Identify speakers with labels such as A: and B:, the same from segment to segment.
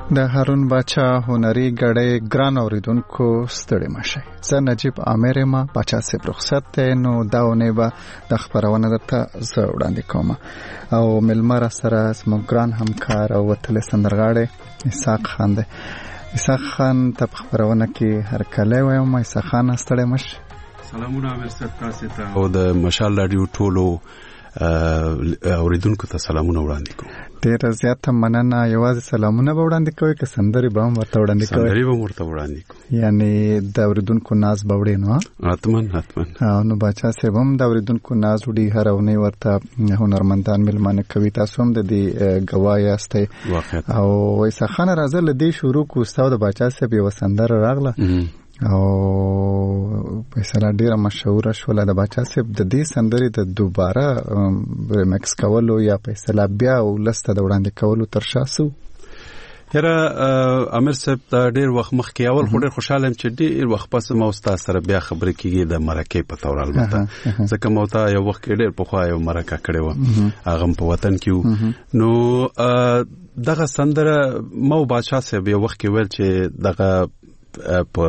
A: د هارون باچا هنري غړې ګران اوریدونکو ستړي مشه. زه نجیب عامر ما باچا صاحب رخصت ته نو داونه به د خبرونه درته زه وړاندې کوم او ملمر سره زموږ ګران همکار او وتل سندرغاړي اسحاق خان دی. اسحاق خان ته خبرونه کې هر کله وایم اسحاق خان ستړي مشه.
B: سلامونه امیر صاحب تاسو ته او د مشال رادیو ټولو اوریدونکو ته سلامونه وړاندې کوم.
A: ډیر زیات مننه. یوازې سلامونه به وړاندې کوئ که سندري به هم ورته وړاندې کوئ؟
B: سندري به ورته وړاندې کوم.
A: یعنی د اوریدونکو ناز به وړي نو؟
B: حتماً.
A: نو باچا صاحب هم د اوریدونکو ناز وړي، هر اونۍ ورته هنرمندان ملمانه کوي. تاسو هم د دې ګواه یاستئ. او اسحاق خان راځه له دې شروع کو. ستاسو د باچا صاحب یو سندره راغله او فیصله ډیره مشهوره شوله. د باچا صاحب د دې سندرې د دوباره ریمکس کولو یا فیصله بیا ولسته د وړاندې کولو تر شا سو؟
B: یاره امیر صاحب دا ډیر وخت مخکې اول خو ډیر خوشاله یم چې ډیر وخت پس ما استاد سره بیا خبرې کیږي د مرکې په تور. البته ځکه مو ته یو وخت ډیر په خو یو مرکه کړې و هغه په وطن کې نو دغه سندره مو باچا صاحب یو وخت کې ویل چې دغه په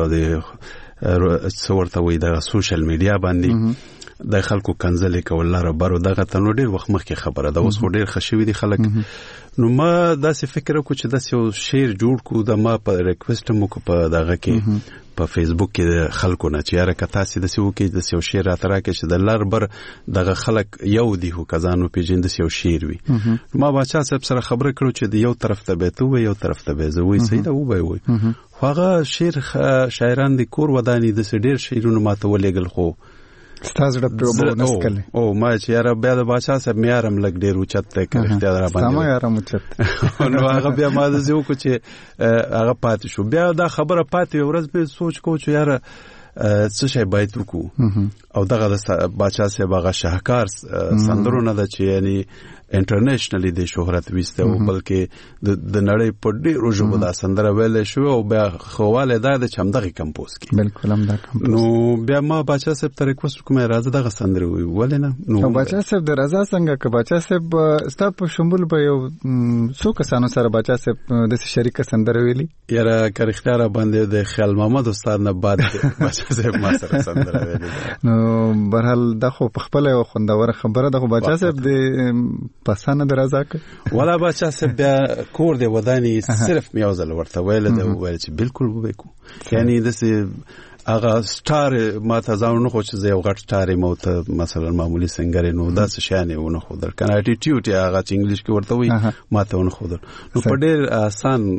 B: دې څورته وي د سوشل میډیا باندې د خلکو کنځلې کول لاره برو دغه تنو ډیر وخت مخکې خبره ده. اوس خو ډیر خشوي دي خلک. نو ما داسې فکر وکړ چې داسې یو شعر جوړ کو. د ما په ریکوست مو کو په دغه کې په فیسبوک کې خلکو نه چې یاره کتا سي داسې وکړي داسې یو شعر راته راکړي چې د لار بر دغه خلک یو دي خو کزانو پیژند داسې یو شعر وي. ما باچا صاحب سره خبره کړو چې د یو طرف ته به تو یو طرف ته به زه وای سید او به وای هغه شعر شاعران د کور ودانی د ډیر شعرونو ماته ولېګل خو
A: ستاسو د پروبو نسکل
B: او ما چې یاره بیا د باچا صاحب میارم لګ ډیر اوچت ته کړه را باندې
A: سم یارم اوچت
B: نو هغه بیا ما د زیو کو چې هغه پاتې شو. بیا دا خبره پاتې ورځ به سوچ کو چې یاره څه شی باید وکړو او دغه د باچا صاحب هغه شاهکار سندرونه ده چې یعنی انټرنیشنلی د شهرت وسته او بلکې د نړۍ په ډیرو ژبو دا سندره ویل شو او بیا خواله دا د چمدغه کمپوز کی
A: بالکل هم دا کمپوز.
B: نو بیا ما باچا صاحب ته ریکوست کوم راځه دغه سندره وی ولې نه.
A: نو باچا صاحب د رضا څنګه ک باچا صاحب ستا په شمول به یو څو کسانو سره باچا صاحب د شریک سندره ویلي؟
B: یاره کر اختیار باندې د خیال محمد استاد نه بعد باچا صاحب ما سره سندره ویلي.
A: نو برحال د خو په خپل یو خوندور خبره د باچا صاحب د پسانه درازه ک
B: ولا باچا صاحب بیا کور دی ودانی صرف میوزل ورته ویل دا ویل چې بالکل وبکو یعنی دسه هغه سٹار ما ته ځاو نه خو چې یو غټ سٹار مو ته مثلا معمولی سنگر نو دا څه شانه ونه خو در کنه اټیټیوډ هغه چې انګلیش کې ورته وي ما ته ونه خو نو په ډیر آسان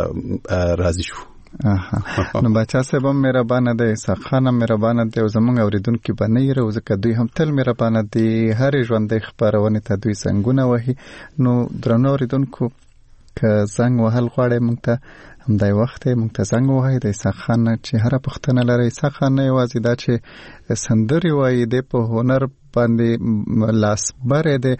B: راضی شو.
A: نو باچا صاحب هم مهربانه دی، اسحاق خان هم مهربانه دی او زمونږ اوریدونکي به نه یې ځکه دوی هم تل مهربانه دي. هرې ژوندۍ خپرونې ته دوی زنګونه وهي. نو درنو اوریدونکو که زنګ وهل غواړئ موږ ته همدای وخت موږ ته زنګ ووهئ د اسحاق خان نه چې هره پوښتنه لرئ. اسحاق خان نه یوازې دا چې سندرې وایي دی په هنر باندې لاس بره دی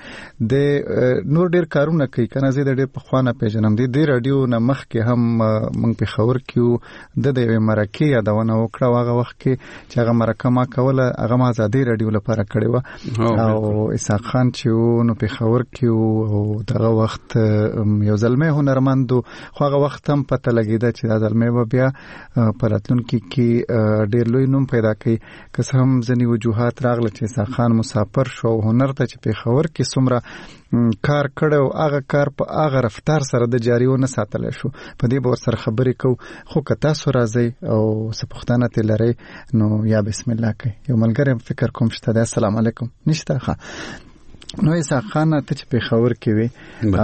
A: د نور ډیر کارونه کوي کنه. زه د ډیر په خوانه پیژنم دی رادیو نه مخکې هم موږ په خبر کیو د دې مرکه یادونه وکړه. هغه وخت کې چې هغه مرکه ما کوله هغه ما آزادي رادیو لپاره کړې و او اسحاق خان چې نو په خبر کیو او دغه وخت یو زلمه هنرمند خو هغه وخت هم پته لګیدا چې دا زلمه بیا په راتلونکي کې ډیر لوی نوم پیدا کوي. که هم ځنی وجوهات راغله چې اسحاق خان مسافر شو هنر ته چې په خبر کې څومره کار کړو هغه کار په هغه رفتار سره د جاریو نه ساتل شو. په دې به سره خبرې کو خو که تاسو راځي او سپختانه ته لري نو یا بسم الله کوي. یو ملګری فکر کوم شته د السلام علیکم نشته ښه. نو اسحاق خان ته چې په خبر کې وي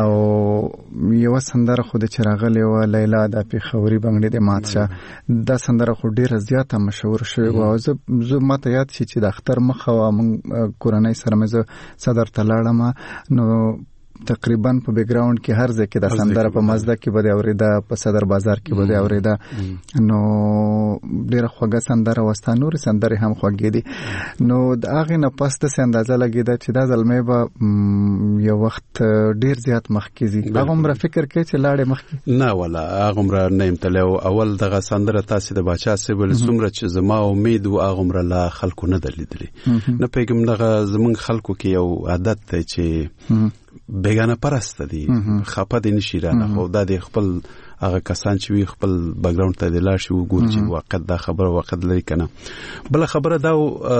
A: او یو سندره خو د چراغلې و لیلا د په خبري بنگړې د ماتشه دا سندره خو ډیره زیاته مشهور شوه او زه ماته یاد شي چې د اختر مخه و من کورنۍ سره مزه صدر تلاړم نو تقریبا په بیک گراوند کې هر ځای کې د سندره په مزده کې بده اوریدا په صدر بازار کې بده اوریدا نو ډیره خوږه سندره وستا نور سندره هم خوږې دي. نو د هغه نه پس د اندازه لګیدا چې دا زلمه به یو وخت ډیر زیات مخکې هغه عمر فکر کوي چې لاړې مخکې نه
B: ولا هغه عمر نه امتلو اول دغه سندره تاسو د باچا سیبل څومره چې زما امید او هغه عمر لا خلکو نه دلیدلې نه پیګم دغه زمونږ خلکو کې یو عادت دی چې بیگانه پرست دي خپه دي نشي رانه خو د خپل هغه کسان چې وی خپل بیک ګراوند ته د لاړ شي وګوري چې وخت دا خبره وخت لري کنه. بل خبره دا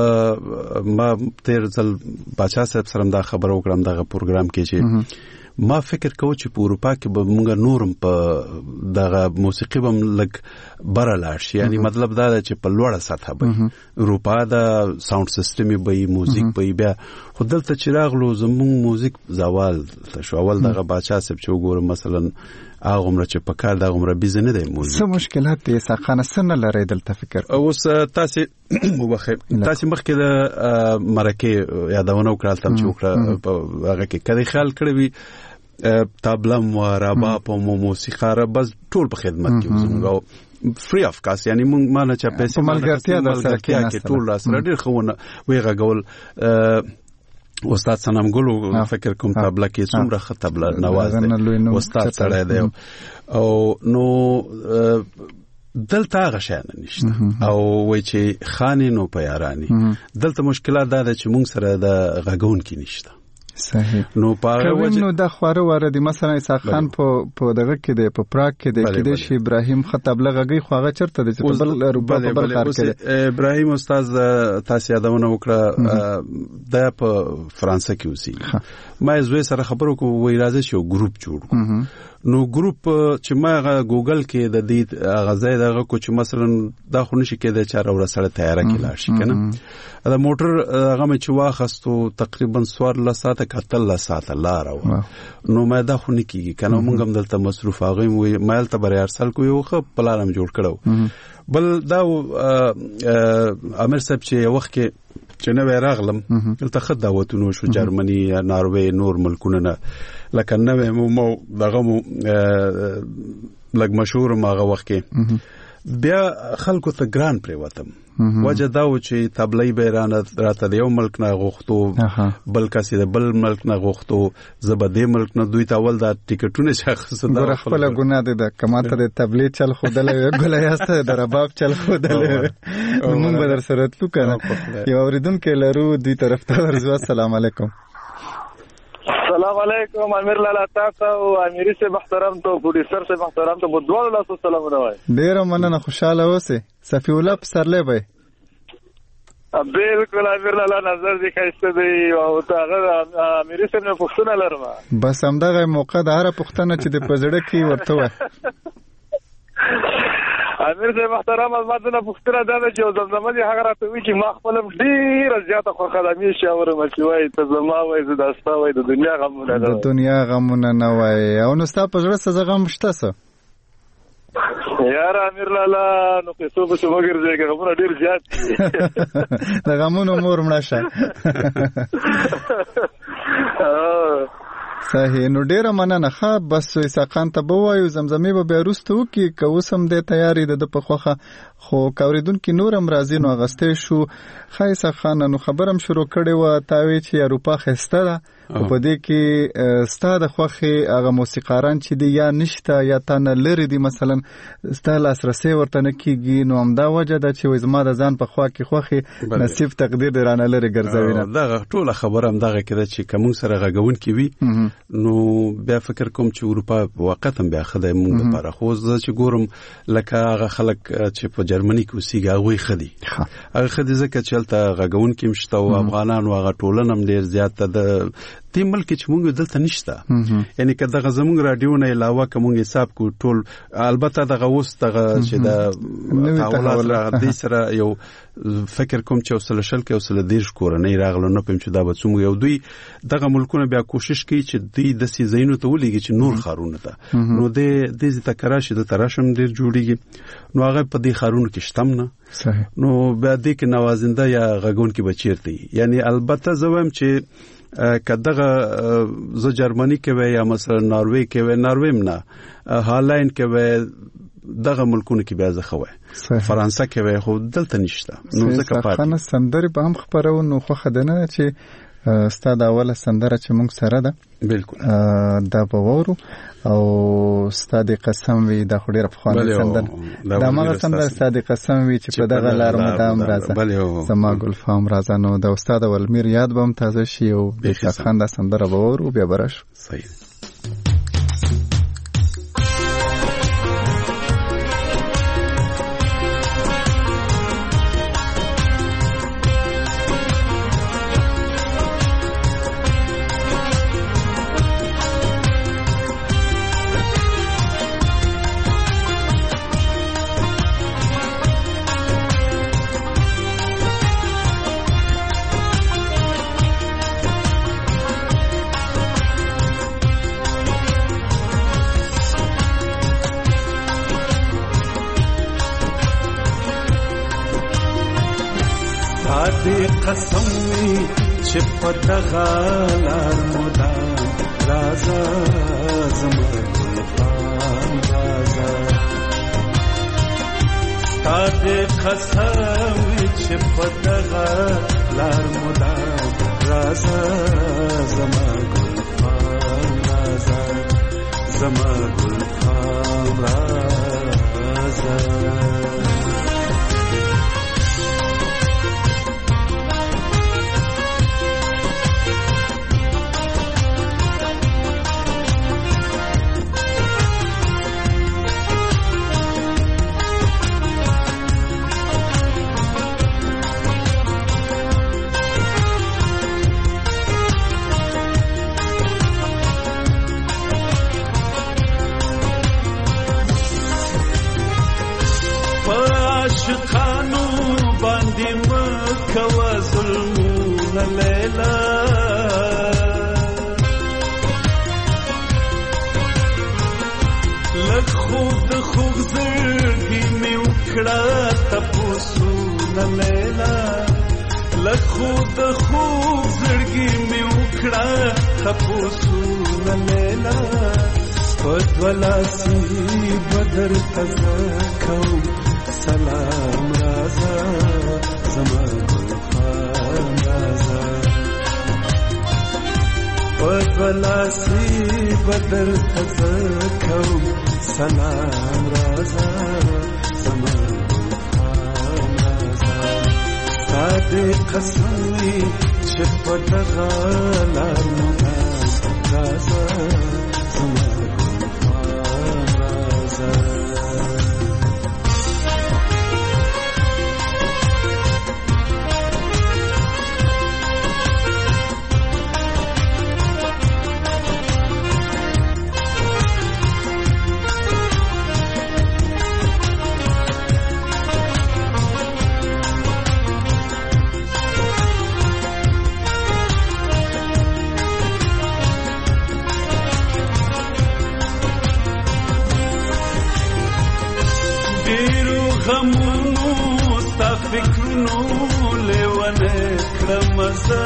B: ما تیر ځل باچا صاحب سره دا خبره وکړم دغه پروګرام کې چې ما فکر کوم چې په اروپا کې به موږ نورم په دغه موسیقي بم لګ بره لاړ شي، یعنی مطلب دا چې په لوړه سطح به اروپا دا ساوند سیستم به موزیک به بیا خو دلته چې راغلو زموږ موزیک زوال شو. اول دغه باچا صاحب چې وګورم مثلا هغه عمر چې په کار دغه عمر بیزه نه دی موزیک
A: څه مشکلات دي ساقانه سن لري دلته فکر
B: اوس تاسو مخکې د مرکه یادونه وکړل تم چې وکړه هغه کې کړي خیال کړی وي تابلم و رباب و موسیقار بس ټول په خدمت کې وزمو فري اف کاست، یعنی مونږ مانه چې پیسې
A: ملګرتیا د سره کې
B: ټول را سره ډیر خونه ویغه غول. استاد سنم ګلو فکر کوم تابله کې څومره خطبله نواز دی استاد سره دی او نو دلته غشان نشته او وای چې خاني نو پیارانی دلته مشکلات دا چې مونږ سره د غږون کې نشته.
A: صحیح.
B: نو پاره
A: نو د خواره واره د مثلا اسحاق خان په دغه کې دی په پراګ کې دی کې د شی ابراهیم خطب لغږی خواغه چرته دی چې بل اروپا په بل خار کې
B: ابراهیم استاد تاسو یادونه وکړه د په فرانسه کې اوسي. ما زوی سره خبرو کو وای راځي چې ګروپ جوړ کو. نو ګروپ چې ما ګوګل کې د دې غزای دغه کو چې مثلا دا خو نشي کېدای چې راوړه سره تیار کې لاړ شي کنه. دا موټر هغه مې چې واخستو تقریبا 14 ساعته کتل ساعته لار و نو ما دا خو نه کیږي کنه. مونږ هم دلته مصروف هغه وي مال ته بر ارسل کو یو خو پلانم جوړ کړو. بل دا امیر صاحب چې یو وخت کې چې نو راغلم دلته خد دعوتونو شو جرمني یا ناروې نور ملکونه نه لکه نو مو دغه مو لګ مشهور ماغه وخت کې بیا خلکو ته ګران پرې وتم وجه دا و چې تبلې بیرانه راته د یو ملک نه غوښتو بل کسي د بل ملک نه غوښتو زبدې ملک نه دوی ته اول دا ټیکټونه شخص دا
A: خپل ګناه ده کماته د تبلې چل خودلې ګولایاسته د رباب چل خودلې موږ به در سره تلو کنه. یو اوریدونکو لرو دوی طرف ته ورځو. السلام علیکم.
C: السلام علیکم امیر لالا تاسو او امیری سے محترم تو پروډوسر سے محترم تو بدوال الله سلام علیکم.
A: ډیر مننه خوشاله اوسه. صفی الله پسرلې وای
C: بالکل امیر لالا نظر دې کایسته دی او هغه امیری سے نه پښتنه لرم
A: بس همدغه موقع د هر پښتنه چې د پزړه کې ورته وای
C: امیر صاحب محترم از ماده نه پښتنه دا چې زمزمه دي هغه راته وی چې ما خپل ډیر زیاته خو خدامي شاور مچوي ته زما وای زه داستا وای د دنیا غمونه
A: نه د دنیا غمونه نه وای او نو ستا په ژړه څه غم شته څه
C: یار امیر لالا نو که څو به څنګه ګرځي غمونه ډیر زیات
A: د غمونو مور مړه شه صحیح. نو ډیره مننه. ښه بس اسحاقان ته به وایو زمزمې به بیا وروسته وکړي که اوس هم دی تیارې د په خوښه خو که اورېدونکي نور هم راځي نو اغستی شو. ښه اسحاقانه نو خبر هم شروع کړې وه تا وی چې اروپا ښایسته ده او په دې کې ستا د خوښې هغه موسیقاران چې دي یا نشته یا تا نه لرې دي مثلا ستا لاسرسی ورته نه کېږي نو همدا وجه ده چې زما د ځان په خوا کې خوښې نصیب تقدیر دې رانه لرې ګرځوي نه.
B: دغه ټوله خبره همدغه کې ده چې که موږ سره غږونکي وي نو بیا فکر کوم چې اروپا واقعا بیا ښه دی موږ دپاره. خو زه چې ګورم لکه هغه خلک چې په جرمني کې اوسېږي هغوی ښه دي هغه ښه دي ځکه چې هلته غږونکي هم شته او افغانانو هغه ټولنه هم ډېر زیاته ده دې ملک چې موږ دلته نشته. یعنی که دغه زموږ راډیو نه علاوه که موږ حساب کوو ټول البته دغه اوس دغه چې د تحولات دې سره یو فکر کوم چې اوسله شل کې اوسله دیرش کورنۍ راغلو نه پم چې دا به څومره یو دوی دغه ملکونه بیا کوشش کوي چې دوی د سیزینو ته ولېږي چې نور خارونه ته نو دې تکراشي د تراشم ډیر جوړیږي نو هغه په دې خارونو کې شتم نه
A: صحیح.
B: نو بیا دې کې نوازنده یا غږون کې بچیرته یعنی البته زویم چې کداغه زه جرمني کې وای یا مثلا ناروې کې وای ناروې نه هالند کې وای دغه ملکونو کې بیا زه خوای فرانسه کې وای خو دلته نشته نو ځکه پاتې
A: خانه سندري به هم خبرو نو خو خدانه چې ستاد اوله سندره چې موږ سره ده
B: بالکل
A: دا به وورو او ستاد قسم وی د خډیر په خوانه سندره دا ما سندره ستاد قسم وی چې په دغه لار مدام راځه زما ګل فام راځه نو د استاد ولمیر یاد بم تازه شي او د خان دا سندره به وورو بیا برش
B: صحیح. دې قسم وي چې په دغه لار مدام رازه زما ګلفام رازه تا دې قسم وي چې په دغه لار مدام رازه زما ګلفام رازه زما ګلفام رازه عاشقانو باندې مکوا ظلمونه لیلا لږ خوب د خوب زړګي مې وکړه تپوسونه لیلا لږ خوب د خوب زړګي مې وکړه تپوسونه لیلا په دولاسي بدر تزکو سلام رازا زما ګلفام رازا پدولاسی بدر تزکو سلام رازا زما ګلفام رازا ساده قسمی چې په دغه لار مدام رازا زما ګلفام رازا غمونو ستا فکرونو لیونه کړم زه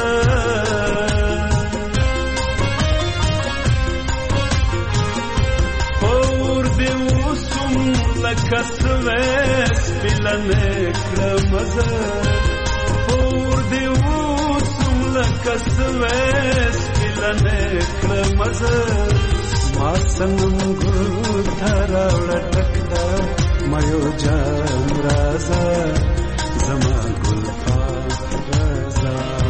B: اور دې وسوم لکه سویس بلنه کړم زه اور دې وسوم لکه سویس بلنه کړم زه ما څنګه ګوتره وړټکدا مایو جام رازا زما ګلفام رازا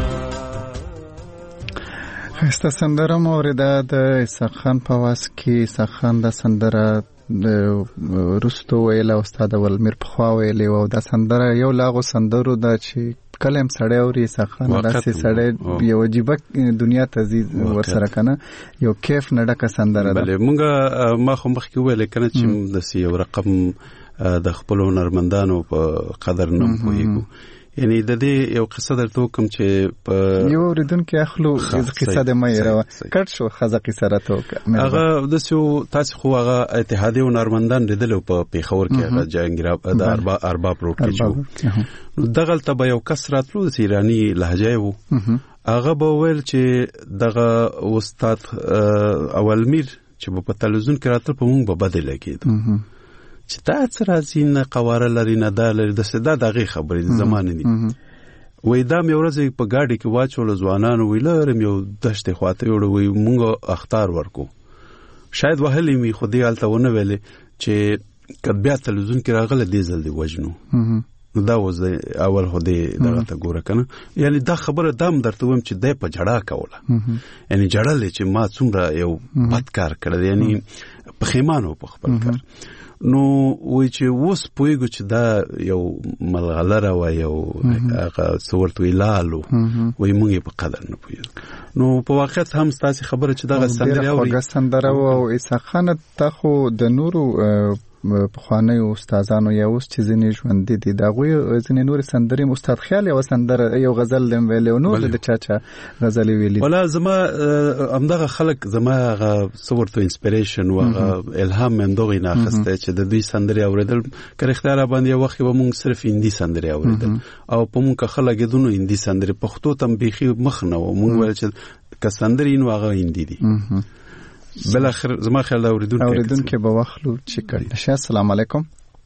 A: خسته سندره موریده د اسحاق خان په واس کې اسحاق خان د سندره رستو ویل او استاد ولمیر په خوا ویل او د سندره یو لاغو سندرو د چې کلم سړی اوري اسحاق خان داسې سړی یو عجیبه دنیا ته ورسره کنه یو کیف نه ډکه سندره ده.
B: بله مونږ ما خو مخکې ویل کنه چې د یو رقم د خپل هنرمندانو په قدر نه پوهیږو یعنی د دې یو قصه درته کوم چې په
A: یو اوریدونکو اخلو قصه د مې راو کټ شو خزه قصه راته
B: هغه د سو تاسو خو هغه اتحادیه هنرمندان لیدلو په پیښور کې هغه جنگرا د ارباب روډ کې جو نو دغه ته یو کس راتلو د ایرانی لهجه وو هغه به ویل چې دغه استاد اولمیر چې په تلویزیون کې راتل په مونږ به بدل کېدو چې تا څه راځي نه قواره لري نه دا لري د صدا دغه خبرې د زمانه دي وې دا مې ورځ په گاډي کې واچول ځوانانو ویلرم یو دشت خواته وړوي مونږ اختار ورکو شاید وهلې می خو دې حالت ونه ویلې چې کبیا تلویزیون کې راغله دې ځل دی وجنو دا وز اول هو دې دغه ته ګوره کنه یعنی دا خبره دام درته ویم چې دې په جړه کوله یعنی جړل چې ما څومره یو بد کار کړی یعنی پخیمانو په خپل کار نو وای چې وس پویګو چې دا یو ملغلره و یو هغه صورت ویلالو وای مونږ په قدر نه پویګو نو په واقعیت هم ستاسو خبره چې دا سندره او
A: اسحاق خان ته خو د نورو پخواني استادانو یا اوس چې ځینې ژوندي دي دا غوي ځینې نور سندرې استاد خیال یو سندره یو غزل لم ویلو نو د چاچا غزل ویلي
B: ولا زما همدغه خلک زما صورت انسپیریشن او الهام من دوی نه اخسته چې د دوی سندرې اوریدل کړه اختیار باندې وخت به مونږ صرف هندي سندرې اوریدل او په مونږ خلک دونو هندي سندرې پښتو تم بيخي مخ نه و مونږ ول چې ک سندرې نو هغه هندي دي بل اخر زما خیال اوریدونکو
A: به واخلو چې کړه السلام علیکم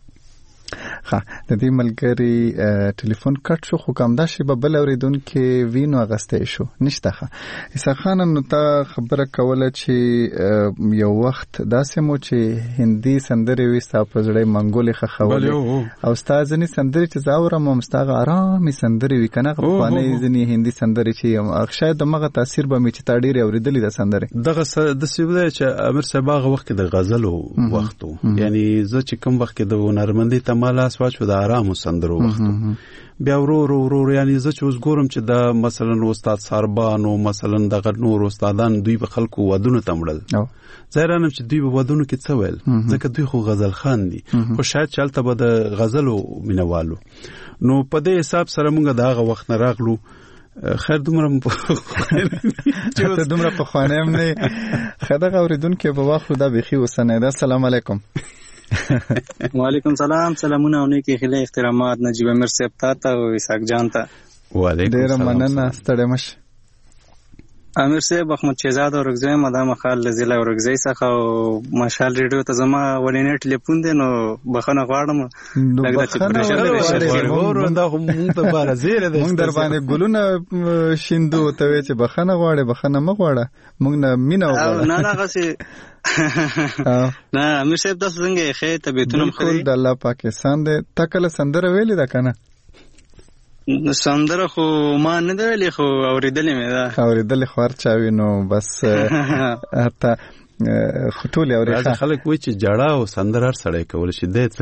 A: ها د دې ملګری ټلیفون کټ شو خو کوم دا شی به بل اوریدونکو وینو غستې شو نشته ښه اسحاق خان نو تا خبره کوله چې یو وخت داسې مو چې هندي سندرې وستا په زړه منګولې خخولې او استاد ځنی سندرې چې زاورم مستغه آرامي سندرې وکنه په باندې ځنی هندي سندرې چې شاید دغه تاثیر به می چې تا ډېر اوریدلې د سندرې
B: دغه د سیوله چې امیر صاحب هغه وخت د غزلو وختو یعنی زه چې کوم وخت د هنرمندۍ تماله واچو د آرامو سندرو وختو بیا ورو یعنی زه چې اوس ګورم چې دا مثلا استاد ساربان او مثلا د نور استادان دوی په خلکو ودونه تمړل زیرانم چې دوی په ودونو کې څه ویل ځکه دوی خو غزل خان دي خو شاید چلته به د غزلو مینوالو نو په دې حساب سره مونږ دغه وخت نه راغلو خیر دومره
A: چې دومره په خوانه هم نه خدای اوریدونکو به واخلو دا بيخي وسنه ده السلام علیکم
D: وعلیکم سلام سلامونه او نیکی خله احترامات نجیب امیر صاحب ته او اسحاق جان ته
B: وعلیکم
A: السلام ډیر مننه ستړی مش
D: امیر صاحب احمد شهزاد اورګزی مدام خال ضلع اورګزی څخه او مشال ریډیو ته زما ولینې ټلیفون دی نو بخنه غواړم لکه چې پرشر دی
B: وروندا هم ته بار زیره ده
A: مونږ در باندې ګلونه شیندو ته چې بخنه غواړي بخنه مغواړه مونږ نه مینا
D: غواړه نه غسي نه امیر صاحب تاسو څنګه خې طبيعتونم خري
A: د الله پاکستان دې تکل سندره ویلې ده کنه
D: سندره خو ما نه دی ویلې خو اوریدلې مې ده
A: اوریدلې خو ارچاوي نو بس حتی خټول اوري
B: خلک وای چې جړه او سندره سره کول شي دې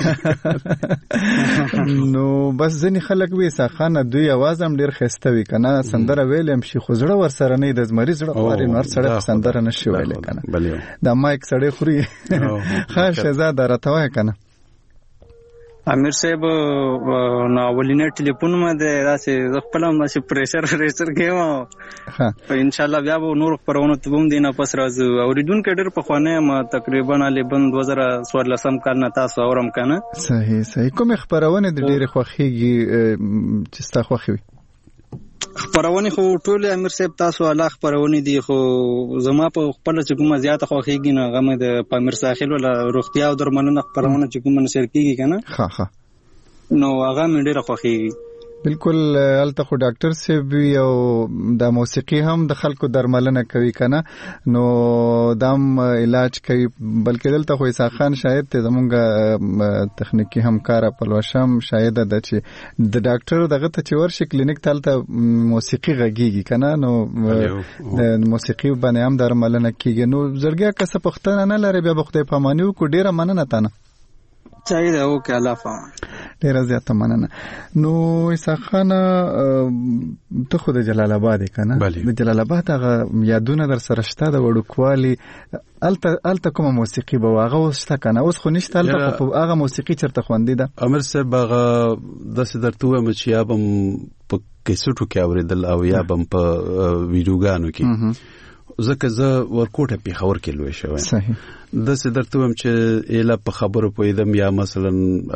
A: نو بس ځنی خلک وې ساخانه دوی आवाज هم ډیر خسته وی کنه سندره ویلم شي خو زړه ور سره نه د مریض زړه واري نور سره سندره نشي ویلې کنه دا مایک سره خوري خاص شهزاده راته کنه
D: امیر صاحب نو اولینه ټلیفون مده داسې خپل ماشي پریشر کېم او ان شاء الله بیا به نور پرونه ته بم دینه پس راځو اوریدونکو ډېر په خوانه ما تقریبا لبن 2014 کال نه تاسو اورم کنه
A: صحیح کوم خبرونه د ډېر خوخيږي چې ستا خوخي
D: خبرونه خو ټول امیر صاحب تاسو الله خبرونه دي خو زما په خپل چې کومه زیاته خوخيږي نه غمه د پامیر ساحل ولا روغتیا او درملنه خبرونه چې کومه نشر کیږي کنه
A: ها
D: نو هغه مې ډیره خوخيږي
A: بالکل الته خو ډاکټر سیب یو د موسیقي هم د خلکو درملنه کوي کنه نو دام علاج کوي بلکې دلته خو اسحاق خان شاید ته زمونږ تخنیکی همکار پلوشم شاید د چې د ډاکټر دغه ته چې ورشي کلینیک تلته موسیقي غږیږي کنه نو د موسیقي باندې هم درملنه کیږي نو زړګیا کس پختنه نه لري بیا بخته پامانیو کو ډیره مننه تانه
D: چای دا او کله فهم
A: ډیر زیاته مننه نو اسحاق خان ته خو د جلال آباد کنه د جلال آباد هغه یادونه در سره شته د وړوکوالي الته کومه موسیقي به واغه وسته کنه اوس خو نشته الته هغه موسیقي چرته خوندې ده
B: امیر صاحب هغه د سدرتوه مچیا بم په کیسټو کې اوریدل او یا بم په ویډیوګانو کې زکه زه ورکوټه په خبر کې لوي شوی
A: صحیح
B: د سدرتوم چې اله په خبرو پویدم یا مثلا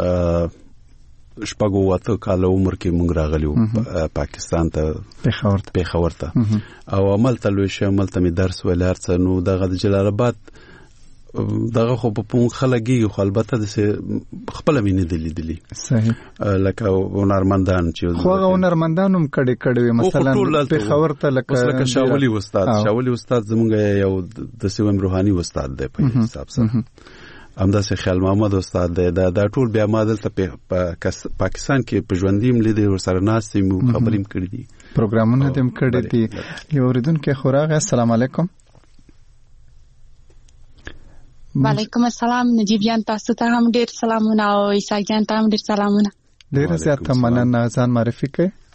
B: شپږو واته کال عمر کې مونږ راغلیو پاکستان ته پیښور ته او عمل ته لوي شه عمل ته می درس ولارڅ نو دغه جلال آباد دغه خو په پون خلګي خو البته د خپل مینه دلی
A: صحیح
B: لکه هنرمندان چې
A: خو هنرمندان هم کړي مثلا په خبر ته
B: لکه شاولی استاد زمونږ یو د سیوم روحاني استاد دی په حساب سره همداسې خیال محمد استاد دی دا ټول بیا ما دلته په پاکستان کې په ژوندیم لیدل ورسره ناستم خبریم کړی دي
A: پروګرامونه هم کړی دي یو اوریدونکو خوراغه السلام علیکم
E: وعلیکم السلام نجیب جان تاسو ته هم ډیر سلامونه او اسحاق جان ته هم ډیر سلامونه
A: ډیر زیاته مننه ځان معرفي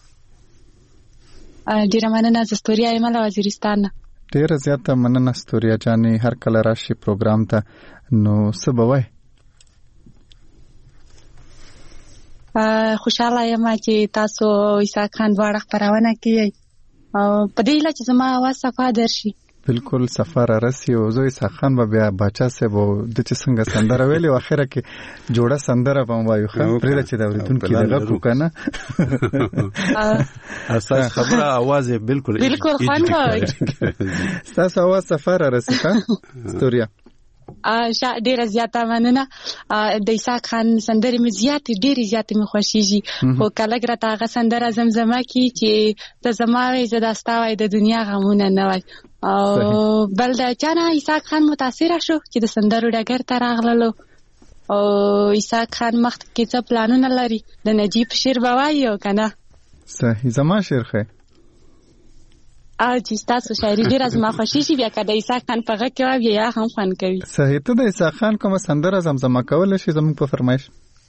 A: کړئ
E: ډیر مننه زستوریا ایمل وزیرستان
A: ډیر زیاته مننه استوریا جانې هر کله راشي پروګرام ته نو سبوي
E: خوشاله یم چې تاسو اسحاق خان دواړه خپرونه کوي او په دې هیله چې زما اواز صفا درشي.
A: بالکل سفر راسي او زه اسحاق خان به بیا بچا صاحب د چې څنګه سندره ویلې او اخره کې جوړه سندره به وایو خو پرې چې دا اوریدونکو دغه کو کنه
B: اساس خبره आवाज بالکل
E: خوند کوي.
A: تاسو اواز سفر راسي ښه ستوریا
E: ډیره زیاته مننه. د اسحاق خان سندرې مې ډیره زیاته مې خوښیږي خو کله ګرته هغه سندره زمزمه کی چې ته زما وې زه داستا وای د دنیا غمونه نه وای او بل د چانه اسحاق خان متاثر شو چې د سندرو ډګر ته راغللو او اسحاق خان مخکې څه پلانونه لري د نجیب شعر به وایي او کنه
A: صحیح زما شعر خې
E: چې تاسو شاعري ډیره زما خوښیږي بیا که د اسحاق خان په غږ کې وایي یا هم خوند کوي.
A: صحیح ته د اسحاق خان کومه سندره زمزمه کولی شي زموږ په فرمایش؟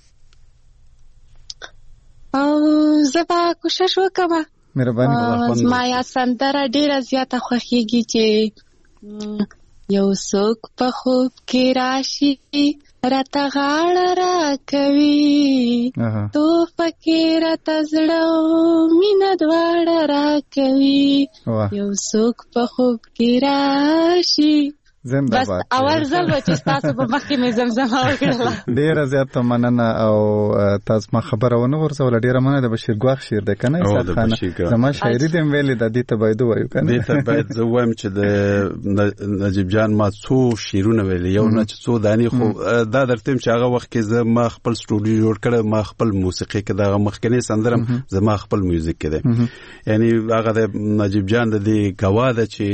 E: او زه به کوشش وکړم.
A: مهرباني
E: زما یا سندره ډیره زیاته خوښیږي چې یو څوک په خوب کې راشي راته غاړه راکوي تو پکې راته زړه مینه دواړه راکوي یو څوک په خوب کې راشي. بس اول ځل به چې تاسو په مخکې مې زمزمه وکړله.
A: ډیره زیاته مننه او تاسو ما خبره ونه ورسوله. ډیره مننه. د بشیر ګواښ شعر دی که نه اسحاق خان زما شاعري دې ویلې د دې ته باید ووایو که نه
B: دې ته باید زه ووایم چې د نجیب جان ما څو شعرونه ویلي یو نه چې څو دانې خو دا درته چې هغه وخت کې زه ما خپل سټوډیو جوړ کړی ما خپل موسیقي کې دغه مخکنی سندرم زما خپل میوزیک کې دی یعنی هغه د نجیب جان د دې ګواه ده چې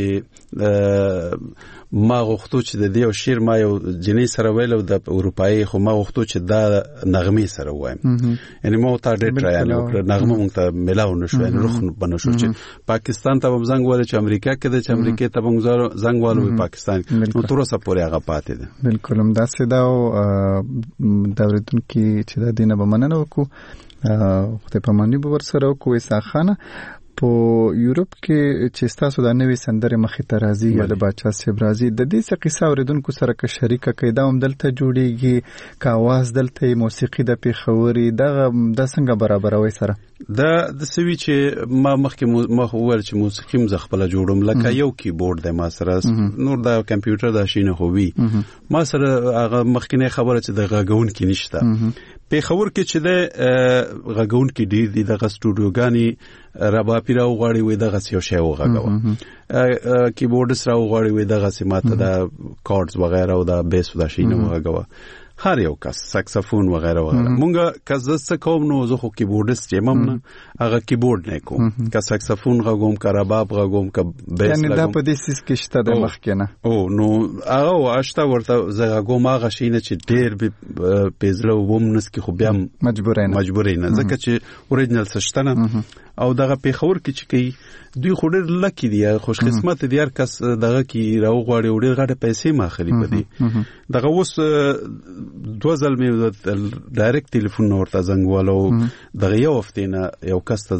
B: ما غوښتو چې د دې او شعر ما یو جنې سره ویلو د اروپایي خو ما غوښتو چې دا نغمې سره وایم یعنی ما ته ډېر ټرایل وکړ نغمه مونږ ته ملاو نشو یعنی روح بنو شو چې پاکستان ته زنګ وله چې امریکا کې د چې امریکا ته مونږ زنګ والو پاکستان نو تر اوسه پورې هغه پاتې ده.
A: بالکل هم دا سدا او د اوریدونکو چې د دینه به مننه وکړو خدای په مانی به ورسره وکړو. اسحاق خان په یورپ کې چې تاسو د نوې سندرې مخې ته راځي یا د باچا صاحب راځي د دې څه قصه اوریدونکو سره که شریکه کړئ دا هم دلته جوړیږي که اواز دلته موسیقي د پیښوري د څنګه برابروي سره
B: دا د سوي چې ما مخکې وویل چې موسیقي مزه خپل جوړوم لکه یو کیبورډ د ما سره نور د کمپیوټر د شینه هووي ما سره هغه مخکنی خبره چې د غږون کې نشته پیښور کې چې د غږون کې ډیر دي د سټوډیوګانی ربا پیرا وغاړي وې دغه یو شی وغږاوه کیبورډ سره وغاړي وې دغه سماته د کارډز وغیرہ او د بیس د شینه وغږاوه هر یو کس ساکسفون وغیرہ وغیرہ مونږه کزه څه کوم نو زه خو کیبورډست یم نه هغه کیبورډ نه کوم که ساکسفون غږوم که رباب غږوم که بیس
A: یعنی دا په دې سیس کې شته د مخ کې نه
B: او نو هغه واشته ورته زه غږوم هغه شینه چې ډیر پیزله وومنس کې خو بیا مجبورې نه ځکه چې اوریجنل سشتنه او دغه پیښور کې چې کوي دوی خو ډېر لکی دي خوش قسمت دي هر کس دغه کې راوغواړي او ډېر غټه پیسې ماخلي پدې دغه اوس 2 ځل مې ډایرکټ ټلیفون ورته زنګ والو دغه یو هفته نه یو کس ته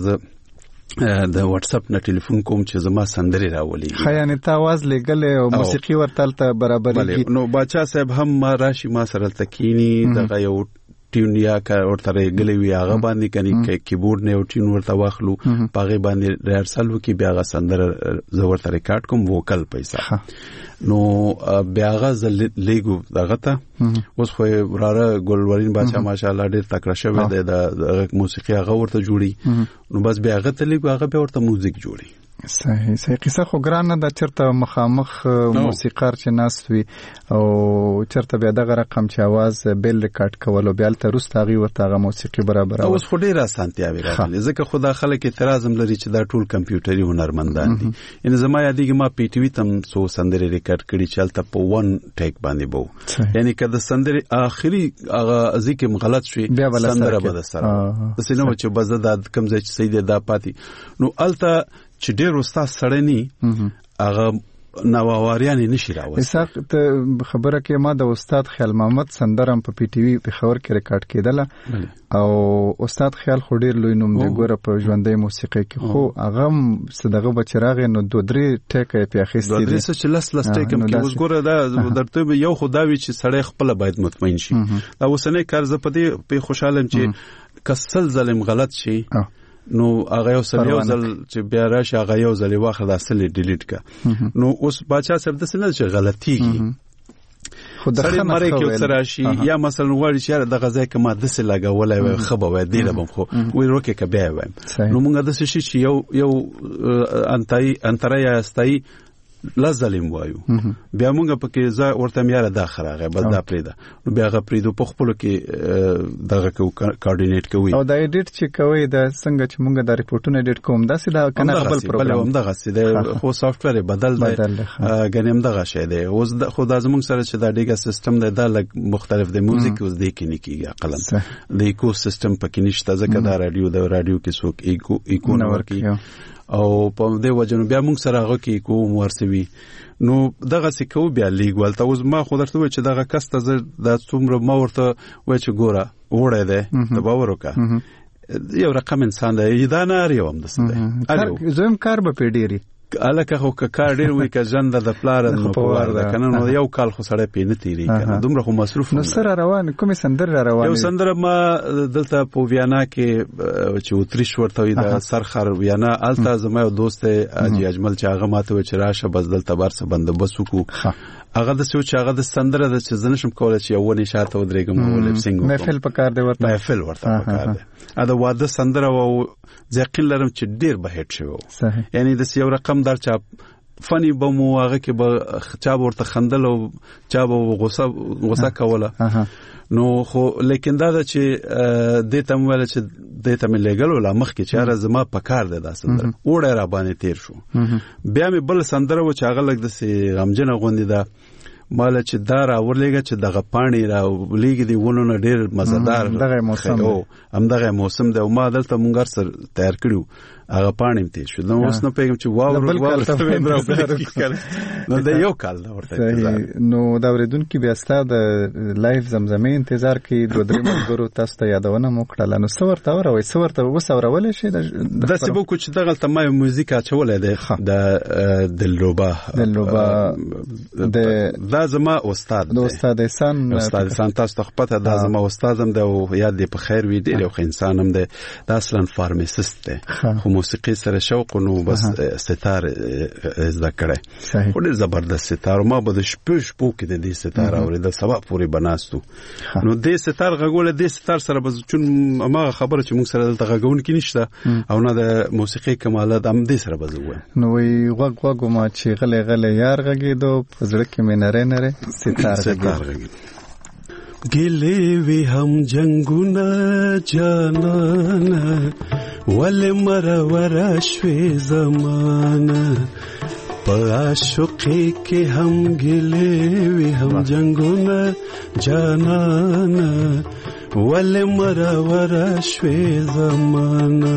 B: د واتس اپ نه ټلیفون کوم چې زما سندري راولي
A: یعنی تا आवाज لګل او موسیقي ورته برابرې
B: نو باچا صاحب هم راشي ما سره تکینی دغه یو ټیون یا کا ورته غلې وی هغه باندې کني کیبورډ نه او ټیون ورته واخلو پاغه باندې ریهرسل وکي بیا هغه سندر زه ورته ریکارډ کوم ووکل پیسې نو بیا هغه لیګو دغه ته اوس خو وراره ګلورین بچا ماشاءالله ډېر تکړه شوی دی د موسیقي هغه ورته جوړي نو بس بیا هغه ته لیګو هغه به ورته موزیک جوړي.
A: صحیح قصه خو ګرانه ده چرته مخامخ موسیقار چې ناست وي او چرته بیا دغه رقم چې आवाज بیل ریکارډ کول او بیا تر وروسته هغه ورته هغه موسیقي برابر
B: اوس خو ډیره اسانتیا راغلي ځکه خو دا خلک اعتراض هم لري چې دا ټول کمپیوټري هنرمندان دي ان زما یادېږي ما پی ټی وی تم سو سندري ریکارډ کړي چې البته په 1 ټیک باندې بو یعنی کله سندري اخري هغه ځکه غلط شوی سندره به سره سينو چې بزه د کم ځای چې سید دا پاتې نو الته چې ډېر استاد سره ني هغه نوواریان نشي راوځي.
A: اسحاق ته خبره کې ما د استاد خیال محمد سندرم په پی ټی وی په خبر کې ریکارډ کېدله او استاد خیال خو ډېر لوی نوم دی ګوره په ژوندۍ موسیقي کې خو هغه صدغه بچراغه نو 2-3 ټیکه په اخیستې دي
B: 2-3 چې لس ټیکه کې اوس ګوره دا درته یو خداوي چې سړی خپل باید مطمئن شي دا اوسنۍ کار زه په دې په خوشاله چې کسل ظلم غلط شي نو هغه یو ځل چې بیا راشي هغه یو ځل واخله د اصل ډیلیټ کا نو اوس بچا سب د سنل چې غلطیږي خود خنه مری کې سره شي یا مثلا وړي چې د غزا کې ما د څه لګولای خبر وای دی لبم خو وی روکه کې بیا وایم نو موږ د څه شي یو انترای استای لازم وایو بیا موږ پکې ځا ورته میاره داخره بس دا پریدا نو بیا غ پریدو په خپل کې دغه کوارډینیټ کوي
A: او دا ایډیټ چې کوي دا څنګه چې موږ دا ریپورټونه ایډیټ کوم دا سیده کنه خپل پروګرام
B: هم دغه سیده خو سافټ ویر بدل دی غنیم دغه شی دی اوس خو دا زموږ سره چې دا ډیګه سیستم دی دا مختلف دی موزیک اوس دی کې نه کیږي عقلن د ایکو سیستم پکې نشته ځکه دا رادیو کې څوک ایکو نه ورکی او په دې وجنو بیا موږ سره هغه کې کوم ورسوي نو دغه څه کو بیا لیګول ته اوس ما خو درته و چې دغه کس ته د څومره ما ورته و چې ګوره وړه ده د باور وکړه یو رقم انسان دی دا نه اړ یو هم ده
A: زم کار به پیډيري
B: الکه خو کار ډیر وی که ژوند د پلار نو پوار ده کنه نو یو کال خو سړی پینې تیری کنه دومره خو مصروف
A: نو سره روان کومه سندره روان
B: یو سندره ما دلته په ویانا کې چې اتریش ورته وی د سرخر ویانا الته زما یو دوست اجي اجمل چې هغه ماته و چې راشه بس دلته برسه بندوبس وکړو هغه د سوچ هغه د سندره د چې زنشم کولای چې یو نه شاته ودرېګم ولې سنگ
A: محفل پکار دی ورته
B: محفل ورته پکار دی دا واده سندره او ځکه لرم چې ډیر به هټ شو یعنی د یو رقم در چا فنی بمو هغه کې به چا ورته خندل او چا به غوسه کوله نو خو لیکن دا چې د تمویل چې د تم لګلو لا مخ کې چې زما پکار دی دا سندره وړه را باندې تیر شو بیا مې بل سندره و چې هغه لګ د سي غمجن غوندي دا مال چې دا را ورلېګه چې دغه پانی را ولېګي دی ونه ډېر مزدار
A: دغه موسم
B: هم دغه موسم دی او ما دلته مونږ سره تیار کړو هغه پانی ته شو نو اوس نو پیغام چې واو نو دا یو کال دا ورته
A: نو دا ورېدونکو بیا ستاسو د لایف زمزمه انتظار کوي دوه درې ملګرو تاسو ته یادونه مو کړل نو څورته اوروي څورته وسورول شي د
B: سبب کو چې دغه تمه موزیک اچولې ده د دلربا دا زما استاد
A: د استاد
B: احسان تاسو ته پته دا زما استادم ده او یاد دې په خیر وي ډېر یو انسانم ده دا اصلا فارماسیست ده خو موسیقي سره شوق نو بس ستار زده کړه خو ډېر زبردست ستار ما به د شپو کې د دې ستار اورېدل سبا پورې بناستو نو دې ستار غوړه دې ستار سره بس چون ما خبره چې موږ سره دلته غوون کې نشته او نه د موسیقي کمالات هم دې سره بزوي
A: نو وی وګ ما چې غلې یار غږیدو پزړه کې مې نره ستار غږیدو
B: ګلې وی هم جنگونه جانانه ول مرور شوي زمانه په عاشقي کې هم ګلې وی هم جنگونه جانانه ول مرور شوي زمانه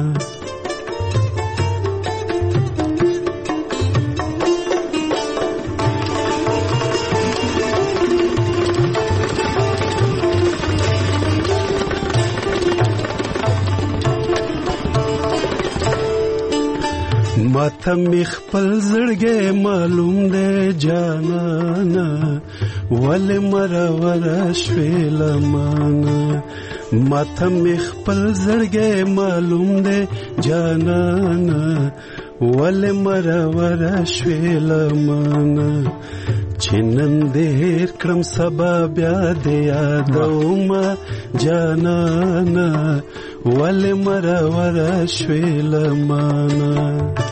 B: ماته مخپل زړګي معلوم دی جانانا ول مرور شوي لمانه ماته مخپل زړګي معلوم دی جانانا ول مرور شوي لمانه چنن دیر کرم سبا بیا دی یادوما جانانا ول مرور شوي لمانه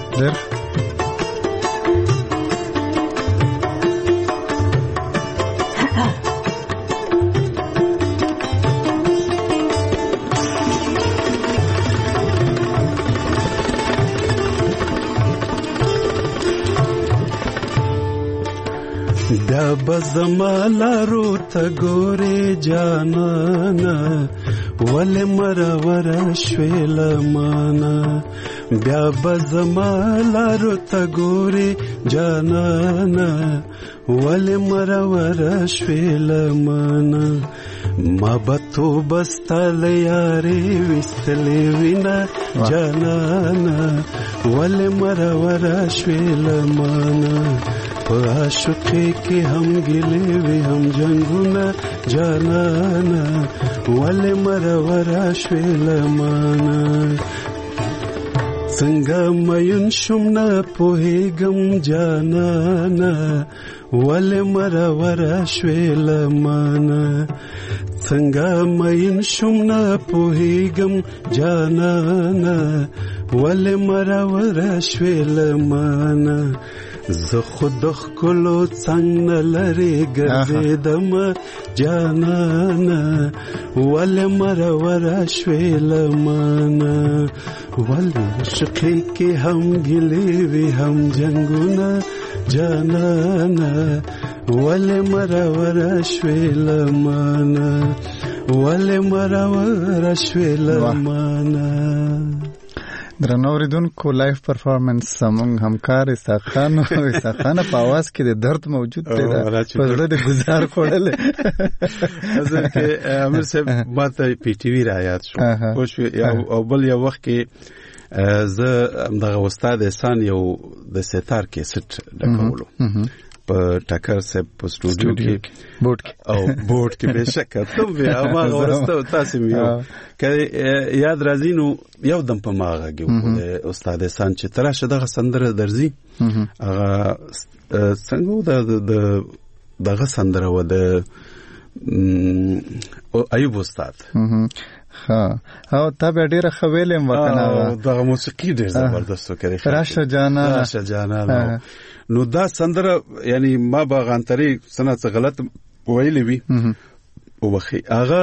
B: دا بزمالارو ته ګورې جانانا ول مرور شوي لمانه بیا بزمالارو ته ګورې جانانا ول مرور شوي لمانه ما بتو بستل یارې وستلې وینا جانانا ول مرور شوي لمانه په عاشقۍ کې هم ګلې وي هم جنګونه جانانه ولې مرور شوې لمانه څنګه مین شم نه پوهېږم جانانه ولې مرور شوې لمانه څنګه مین شم نه پوهېږم جانانه ولې مرور شوې لمانه زه خود ښکلو څنګ نه لرې ګرځېدم جانانه ولې مرور شوې لمانه ولې عشقۍ کې هم ګلې وي هم جنګونه جانانه ولې مرور شوې لمانه ولې مرور شوې لمانه.
A: درنو اوریدونکو لایف پرفارمنس زموږ همکار اسحاق خان په اواز کې د درد موجود دی په زړه د گزار خوړل
B: ځکه امیر صاحب ماته پی ټی وی را یاد شو او بل یو وخت کې زه دغه استاد احسان یو د ستار کې سټ ډکولو په ټاکر صاحب په سټوډیو کې بورډ کې بهشکه ته بیا ما ورسته تاسو یو کله یاد راځي نو یو دم په ماغه کې استاد احسان چې تراشه دغه سندره درځي هغه څنګه دغه سندره و د ایوب استاد
A: او تابع ډیره خویلم وکنه
B: دغه موسیقي ډیر زبردست وکړي
A: راشه جانا
B: نو دا سندره یعنی ما به غانتري سنت غلط ویلې وی او بخي هغه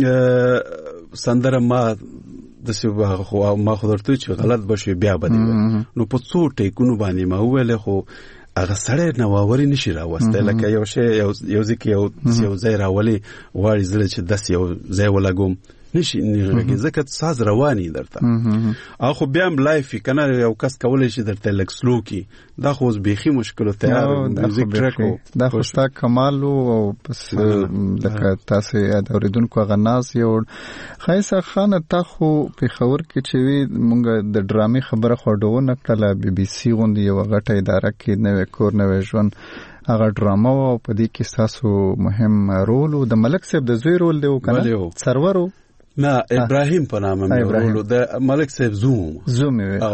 B: سندره ما د سبا خو ما خودرته چې غلط بشي بیا بده نو په څو ټیکونو باندې ما ویل خو هغه سړی نواوري نشي راوسته لکه یو شی یو ځکه یو ځای راولي واړی زړه چې داس یو ځای ولګوم نشي نیږي ځکه ساز رواني درته اخو بیا هم لایف کنه یو کس کولای شي درته لک سلو کی دا خو بيخي مشکل تیار میوزیک ټریک
A: دا خو ستا کمال او بس لکه تاسو یاد اوریدونکو غناز یو خیسه خان ته خو په خبر کې چې وی مونږ د ډرامې خبره خوډونه کله بي بي سي غوندي یو غټه اداره کې نوې کور نوې ژوند هغه ډراما او په دې کې تاسو مهم رول او د ملک صاحب د زوی رول دی کنه سرورو
B: نه ابراهیم په نامه مې ورولو د ملک صاحب زوم
A: او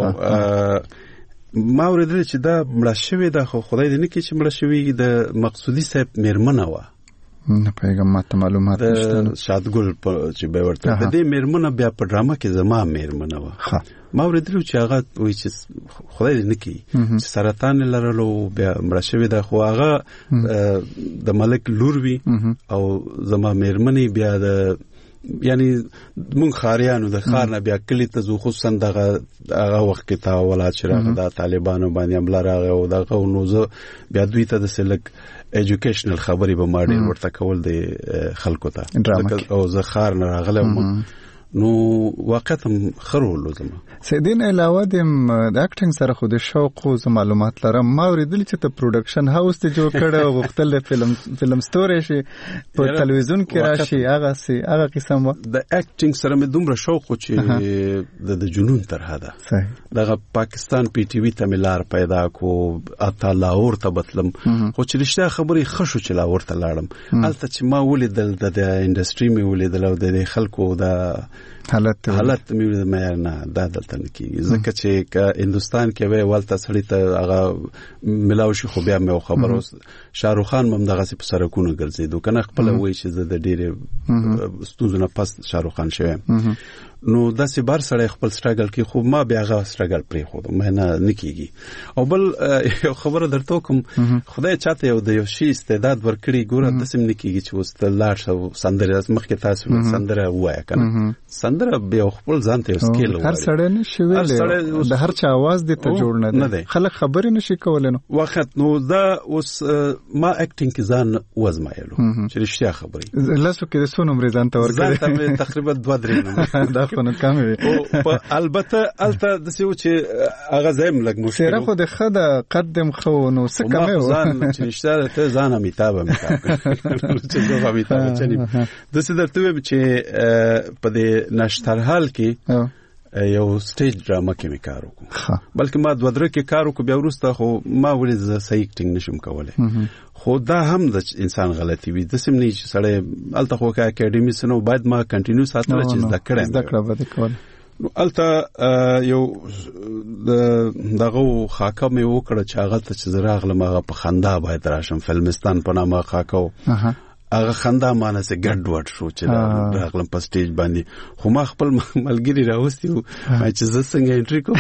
B: ما ورېدل چې دا مړه شوی دا خو خدای دې نه کې چې مړه شوی د مقصودی صاحب میرمنه و
A: نه پیغام ماته معلومات نشته
B: شادګل چې به ورته د دې میرمنه بیا په ډرامه کې زما میرمنه و ما ورېدل چې هغه وایي چې خدای دې نه کې چې سرطان لرلو بیا مړه شوی دا خو هغه د ملک لور وی او زما میرمنه بیا د یعنی مونږ خاریانو د خار نه بیا کلی ته زو خصوصا دغه وخت کې تا ولات شراغه د طالبانو باندې عمل راغی او دغه نو زه بیا دوی ته د سلک ایجوکیشنل خبرې به ما ډېر ورته کول د خلکو ته او زه خار نه راغلم نو وقت خرول زما
A: سیدین علاوه د اکټینګ سره خو د شوق او معلومات لرم ما ورېدل چې ته پروډکشن هاوس ته جوړ کړه او غوښتل فلم ستوري شي په تلویزیون کې راشي هغه قسم و
B: د اکټینګ سره مې دومره شوق چې د جنون تر حده
A: صحیح
B: دغه پاکستان پی ټی وی ته ملار پیدا کو اته لاور ته بتلم خو چې رښتیا خبرې خشو چې لاور ته لاړم البته چې ما ولیدل د انډستری مې ولیدل او د خلکو د حالت مې مې نه دا دلته نه کیږي ځکه چې هندستان کې به ولته سړی ته هغه ملاو شي خو بیا مې خبر اوس شاروخ خان هم دغه په سرکونو ګرځیدو کنه خپل وایي چې زه د ډېر ستونزو نه پس شاروخ خان شوم نو داسې بار سړی خپل سټراګل کې خو ما بیا هغه سټراګل پرې خو مې نه نکیږي او بل یو خبره درته کوم خدای چاته یو د یو شی استعداد ورکړي ګوره داسې نکیږي چې اوس لاړ شو سندره مخکې تاسو سندره وایي کنه سندره به خپل ځان ته سکیل وایي
A: هر سړی نشي ویلې د هر چا आवाज دې ته جوړ نه دی خلک خبرې نشي کولای نو
B: وخت نو دا اوس ما اکټینګ کې ځان وزمایلو چې رښتیا خبرې
A: لاسو کې د سونو مری ځان ته ورکړي
B: ځان ته تقریبا 2-3
A: دا خو نه کم وي
B: او البته الته د سیو چې هغه زم لګ مشکل
A: سره خو د خده قدم خو نو څه کمه و
B: ځان چې رښتیا ته ځان امیتاب چې دوه امیتاب چې د څه درته چې په دې نشترحال کې یو سټیج ډراما کې مې کار وکړ بلکې ما 2-3 کې کار وکړ بیا وروسته خو ما ولې زه صحیح اکټینګ نشم کولی خو دا هم د انسان غلطي وي داسې هم نه چې سړی هلته خو که اکاډمي څه نه باید ما کنټینیو ساتله چې زده
A: کړه به دې کوله
B: نو هلته یو دغه خاکه مې وکړه چې هغه ته چې زه راغلم هغه په خندا باید راشم فلمستان په نامه خاکه و هغه خندا مانه سه ګډوډ شو چې راغلم په سټیج باندې خو ما خپل ملګری راوستي و چې زه څنګه انټری کوم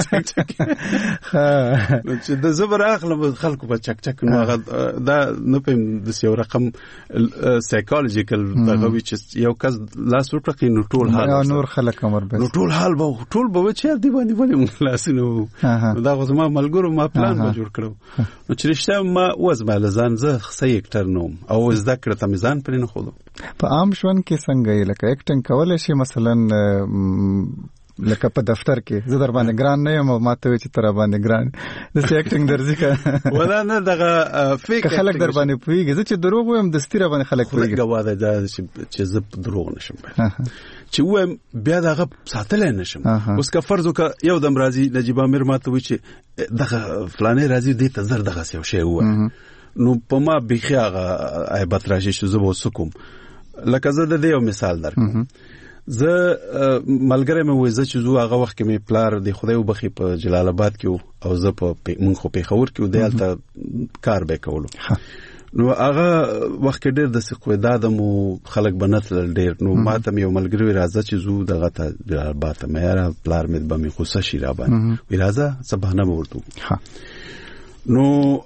B: نو چې د زبر اخلم خلکو په چک چک نو هغه دا نه پم د یو رقم سایکولوژیکل دغه وی چې یو کس لاس وټکی نو ټول حال
A: نور خلک امر بس
B: نو ټول حال به چې دی باندې لاس نو دا غو ما ملګرو ما پلان به جوړ کړو نو چې رښتیا ما وزما لزان زه صحیح اکټر نوم او زده کړ ته میزان پرې نه خودم
A: په عام ژوند کې څنګه لکه اکټینګ کولای شي مثلا لکه په دفتر کې زه در باندې ګران نه یم او ماته وی چې تر باندې ګران د اکټینګ درځي کا
B: ولا نه دغه فیک
A: خلک در باندې پويږي زه چې دروغ وایم د ستیره باندې خلک پويږي
B: غواړي دا چې زه دروغ نشم چې وایم بیا دغه ساتلای نشم اوس که فرض وکړه یو دم راځي نجیب امیر ماته وی چې دغه فلانه راځي دې ته زر دغه یو شی و نو په ما بيخي هغه عیبت راشي چې زه وسکم لکه زه د دې یو مثال درکوم زه ملګری مې وای زه چې زو هغه وخت کې مې پلار د خدای وبخي په جلال آباد کې او زه په مونږ خو په خور کې ودالته کار به کولو نو هغه وخت کې ډېر د سقویدادم خلک بنتل ډېر نو ماته یو ملګری راځه چې زو دغه ته جلال آباد ته مې را پلار مې به مې غوسه شي را باندې وی راځه سبحانه ورته نو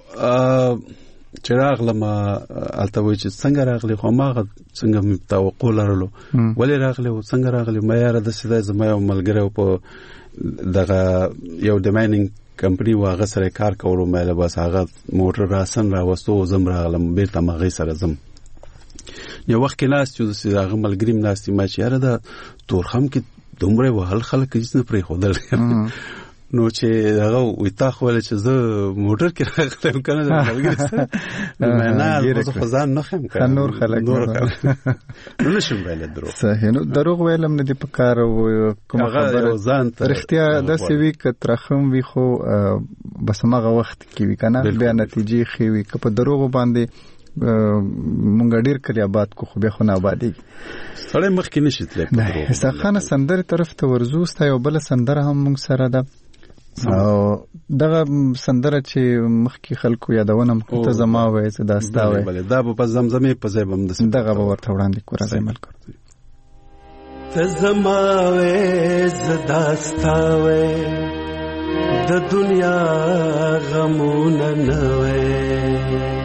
B: چې راغلم الته وای چې څنګه راغلی خو ما څنګه مې توقع لرلو ولې راغلی او څنګه راغلی ما یاره د سیده زما یو ملګری په دغه یو ډیماینینګ کمپنی واغه سره کار کولو مې له بس هغه موټر راسن راوستو زم راغلم بیرته مغې سره زم یو وخت کې ناس چې هغه ملګری مې ناس ما چې یاره د تورخم کې دومره وهل خلک هیڅ نه پرې خودل نو چې هغه وي تا خو ول چې زه موټر کې راغلم کنه د ملګری سره نه زه خو ځان نه خم کنه
A: نور خلک
B: نو نشم ویل دروغ
A: صحیح نو دروغ ویلم نه دی په کار او کوم خبره
B: ځان ته
A: رښتیا د سوي کترخم وی خو بس ماغه وخت کې وی کنه بیا نتیجې خې وی که په دروغ باندې مونږ ډیر کلی آباد کو خو به خو نه آبادی
B: سړی مخکې نشي تللی په دروغ
A: سخانه سندره طرف ته ورزوسته یو بل سندره هم مونږ سره ده او دغه سندره چې مخکې خلکو یادونه مخته زما وای چې داستا وای
B: دا په زمزمې په ځای بم
A: دغه به ورته وړاندې کو راځي ملګر
F: ته زما وای زداستا وای د دنیا غمونه نه وای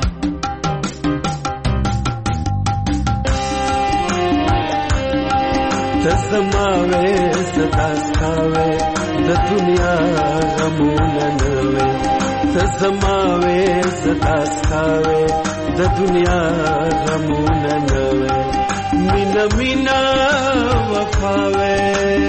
F: ته زما وای زداستا وای د دنیا غمونه نه وای ته زما وای زداستا وای د دنیا غمونه نه وای مینا مینا وفا وای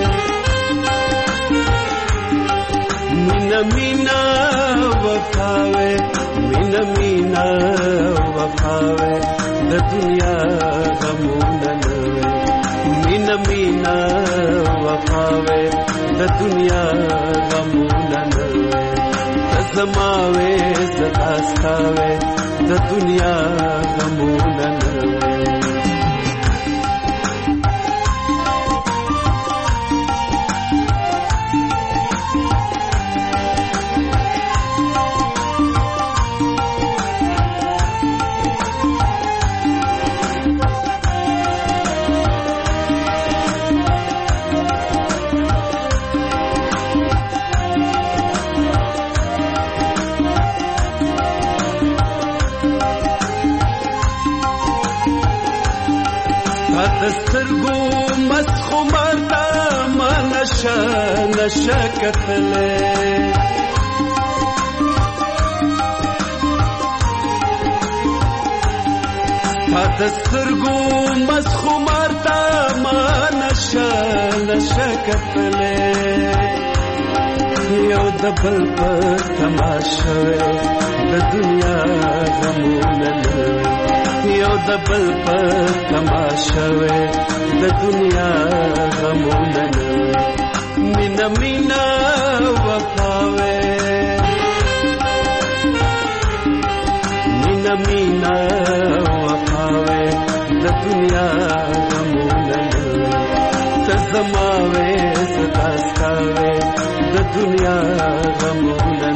F: مینا مینا وفا وای مینا مینا وفا وای د دنیا غمونه نه وای مینا مینا وفا وای د دنیا غمونه نه وای ته زما وای زداستا وای د دنیا غمونه نه وای دسترګو مسخو ماتا ما نشه کتلې دسترګو مسخو ماتا ما نشه کتلې یو د بل په تماشه د دنیا غمونه نه یو د بل په تماشه د دنیا غمونه نه مینا مینا وفاوے مینا مینا وفاوے د دنیا غمونه تزماوے ستاسکاوے د دنیا غمونه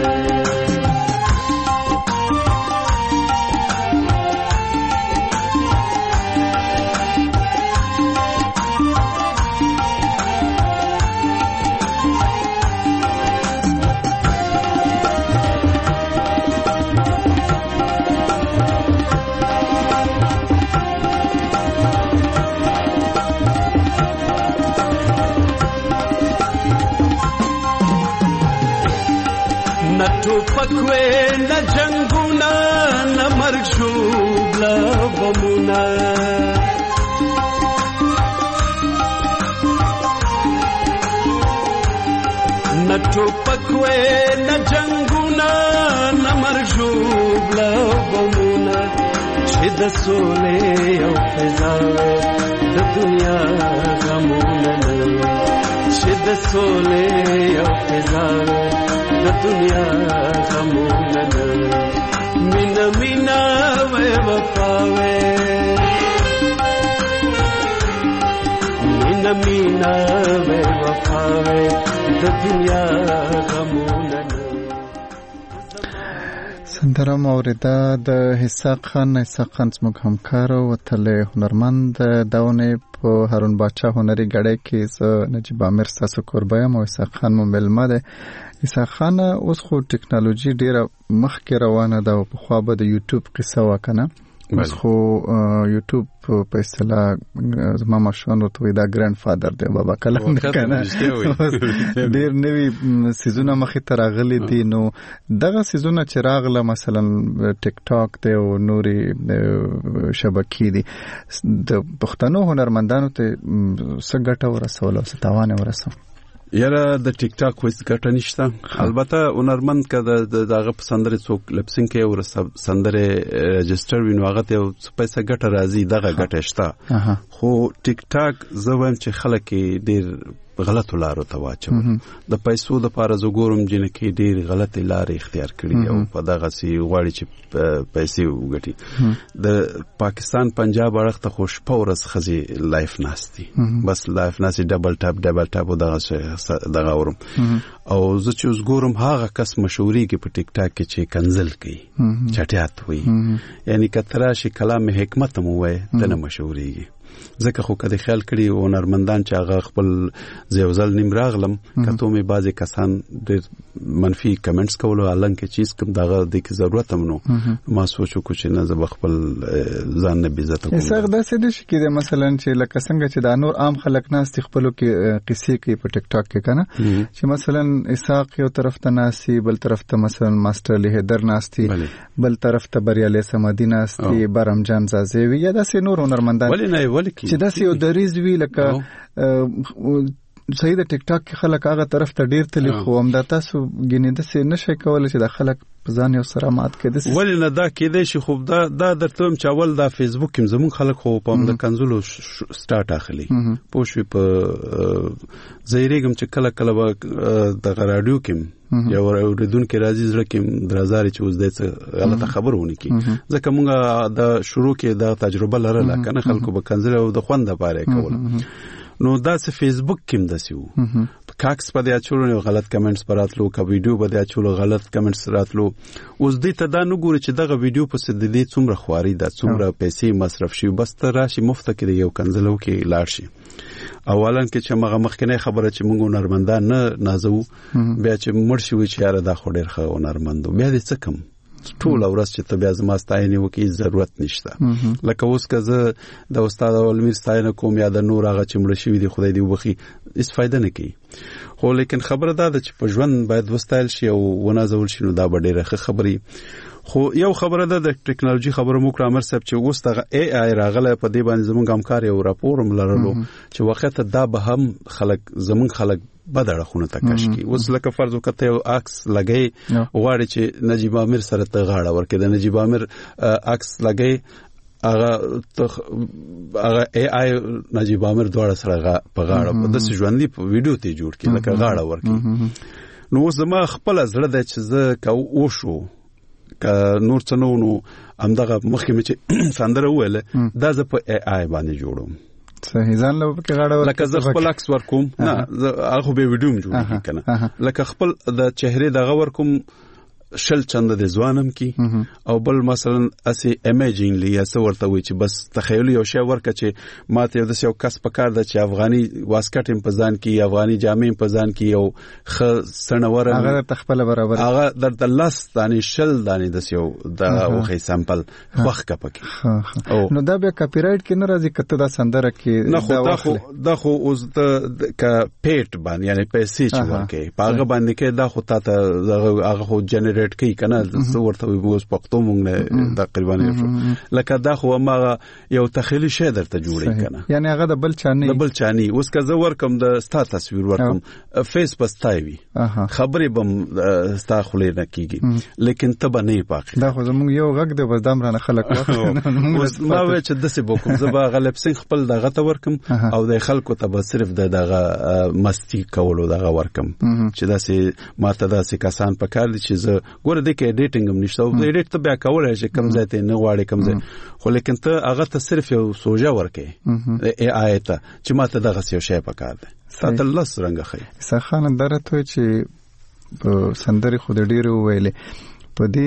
F: ټوپکوي نه جنگونه نه مرګ شوبله بمونه نه ټوپکوي نه جنگونه نه مرګ شوبله بمونه چې د سولې او فضاوې د دنیا غمونه چې د سولې او فضاوې د دنیا غمونه مینا مینا وې وفاوې مینا مینا وې وفاوې د دنیا غمونه
A: سندره موریده د اسحاق خان زموږ همکار او وتلی هنرمند داونه په هارون باچا هنري غړې کې نجیب عامر تاسو کوربه یم او اسحاق خان مو ملمه ده. اسحاق خان اوس خو ټکنالوژي ډیره مخکې روانه ده او په خوا به د یوټیوب قصه وکنه اوس خو یوټیوب په اصطلاح زما ماشومان ورته دا ګرانډ فادر دی بابا کلام نه کنه ډیر نوی سیزونه مخې ته راغلي دي. نو دغه سیزونه چې راغله مثلا ټیک ټاک دی او نوري شبکې دي د پښتنو هنرمندانو ته څه ګټه ورسول او څه تاوان ورسول؟
B: یاره د ټیک ټاک وایس ګټه نشته. البته هنرمند که دغه په سندره څوک لپسینګ کوي او سندره رجستر وینو هغه ته پیسې ګټه راځي دغه ګټه شته. خو ټیک ټاک زه وایم چې خلک ډیر غلطو لارو ته واچو د پیسو د پاره زګورم جن کې ډیر غلطه لار اختیار کړي او په دغه سي غواړي چې پیسې وګټي. د پاکستان پنجاب اړخ ته خوش پورس خزي لایف ناشتي بس لایف ناشتي ډبل ټاپ دغه ورم او زه چې زګورم هغه کس مشهوري کې په ټیک ټاک کې چې کنزل کوي چټیات وي یعنی کتره شي کلام حکمت مو وای دنه مشهوريږي. ځکه خو کده خیال کړي و هنرمندان چې هغه خپل زیوزل نیم راغلم کته مې بعضی کسان ډېر منفي کمنټس کولو الان کې چیز کوم دغه د کی ضرورت هم نو ما سوچو کو چې نه زب خپل ځان نه بیزت کوم.
A: اساق دا څه دي چې مثلا چې لکه څنګه چې د نور عام خلک ناس خپل کې قصې کوي په ټیک ټاک کې کنه چې مثلا اساق یو طرف ته ناسي بل طرف ته مثلا ماستر له هدر ناسي بل طرف ته بریالي سمدي ناسي برم جان زازوی یا د نور هنرمندان چې دا یو دریز وی لکه صحیح د ټیک ټاک کې خلک هغه طرف ته ډیر تلی خو هم دا تاسو ګینې د څه نشي کولای چې د خلک ځان یو سره مات کړي
B: ولې نه دا کېدې شي خو دا درته هم چاول دا فیسبوک کې زمون خلک خو په د کنزلو سٹارټ اخلي پوښي په زیریګم چې کله د رادیو کې یا ورودون کې راځي زړه کې درازاري چې اوس د غلطه خبرونه کی ځکه مونږ د شروع کې دا تجربه لرله کنه خلکو به کنزل او د خوند لپاره کول نو دا څه فیسبوک کې مدسیو کاکس په دې اچولو غلط کمنټس پراتلو کا ویډیو په دې اچولو غلط کمنټس راتلو اوس دې ته دا نه ګوري چې دغه ویډیو په سد دې څومره خواري دا څومره پیسې مصرف شي بس تر راشي مفت کې یو کنزلو کې لاړ شي. اولا کې چې مغه مخکنه خبره چې موږ هنرمندان نه نازو بیا چې مرشي وي چې یاره دا خو ډېر ښه هنرمندو بیا دې څه کم ټول ورځ چې ته بیا زما ستاینه وکي ضرورت نشته. لکه اوس که زه د استاد اولمیر ستاینه کوم یا د نور هغه چې مړ شوی دی خدای دې وبخي هیڅ فائدہ نه کوي. خو لیکن خبره دا ده چې په ژوند باید وستایل شي او ونازول شي نو دا به ډېره ښه خبري. خو یو خبره ده د ټکنالوژي خبره مو کړه امر صاحب چې اوس دغه اي اي راغله په دې باندې زمونږ همکار یو راپور ملرلو چې وخت دا به هم خلک زمونږ خلک بدړه خونه تکش کی اوس لکه فرض وکړه یو عکس لګي غواړي چې نجیب عامر سره ته غاړه ورکړي د نجیب عامر عکس لګي هغه اي اي نجيب عامر دواړه سره په غاړه د ژوندۍ په ویډیو ته جوړ کړي لکه غاړه ورکړي نو زما خپل زړه د چې زه کا وشو کا نور څه نو همدغه مخکې مې چې سندره وویله دا زه په اي اي باندې جوړوم
A: صحیح ځان له په غاړه
B: لکه زه خپل عکس ورکوم نه هغه به ویډیو جوړ کنه لکه خپل د چهره دغه ورکوم شل چند د ځوانم کی او بل مثلا اسی امیجینګلی یا څه ورته وي چې بس تخیل یو شی ورکه چې ماته یو د یو کس په کار د چې افغاني واسکټ په ځان کې افغاني جامې په ځان کې یو خ سنور
A: هغه تخپل برابر
B: هغه د لاس دانې شل دانې د یو د اوخې سامپل خوخ کپکی
A: نو دا به کاپی رائټ کې نه راځي کته دا سندره کې
B: دا خو اوس د ک پیټ باندې یعنی پیسې چې ورکه پاغه باندې کې دا خو ته هغه خو جنریټ کوي کنه ورته وګورئ پښتو مونږ نه تقریبا لکه دا خو ما یو تخیلی شی درته جوړی کنه
A: یعنی هغه د بل چانی
B: اوس که زه ورکم د ستا تصویر ورکم فیس پستایوي خبرې بم ستا خلې نه کیږي لیکن ته به نه پاک
A: دا خو زموږ یو غږ د وزدام رانه خلک
B: ما وې چې دسه بوکم زه به غلب سنگ خپل دغه ته ورکم او د خلکو ته به صرف دغه مستی کولو دغه ورکم چې داسې ماته داسې کسان پکار دي چې زه ګوره د کې ایډیټینګ هم نشته او ایډیټ ته بیا کولای شي کم ځای ته نه غواړي کم ځای خو لیکن ته هغه ته صرف یو سوجا ورکې اي اي ته چې ماته دغه یو شی پکار دی تاسو لس رنګ خي
A: سخان درته چې سندري خو د ډیرو ویلې په دې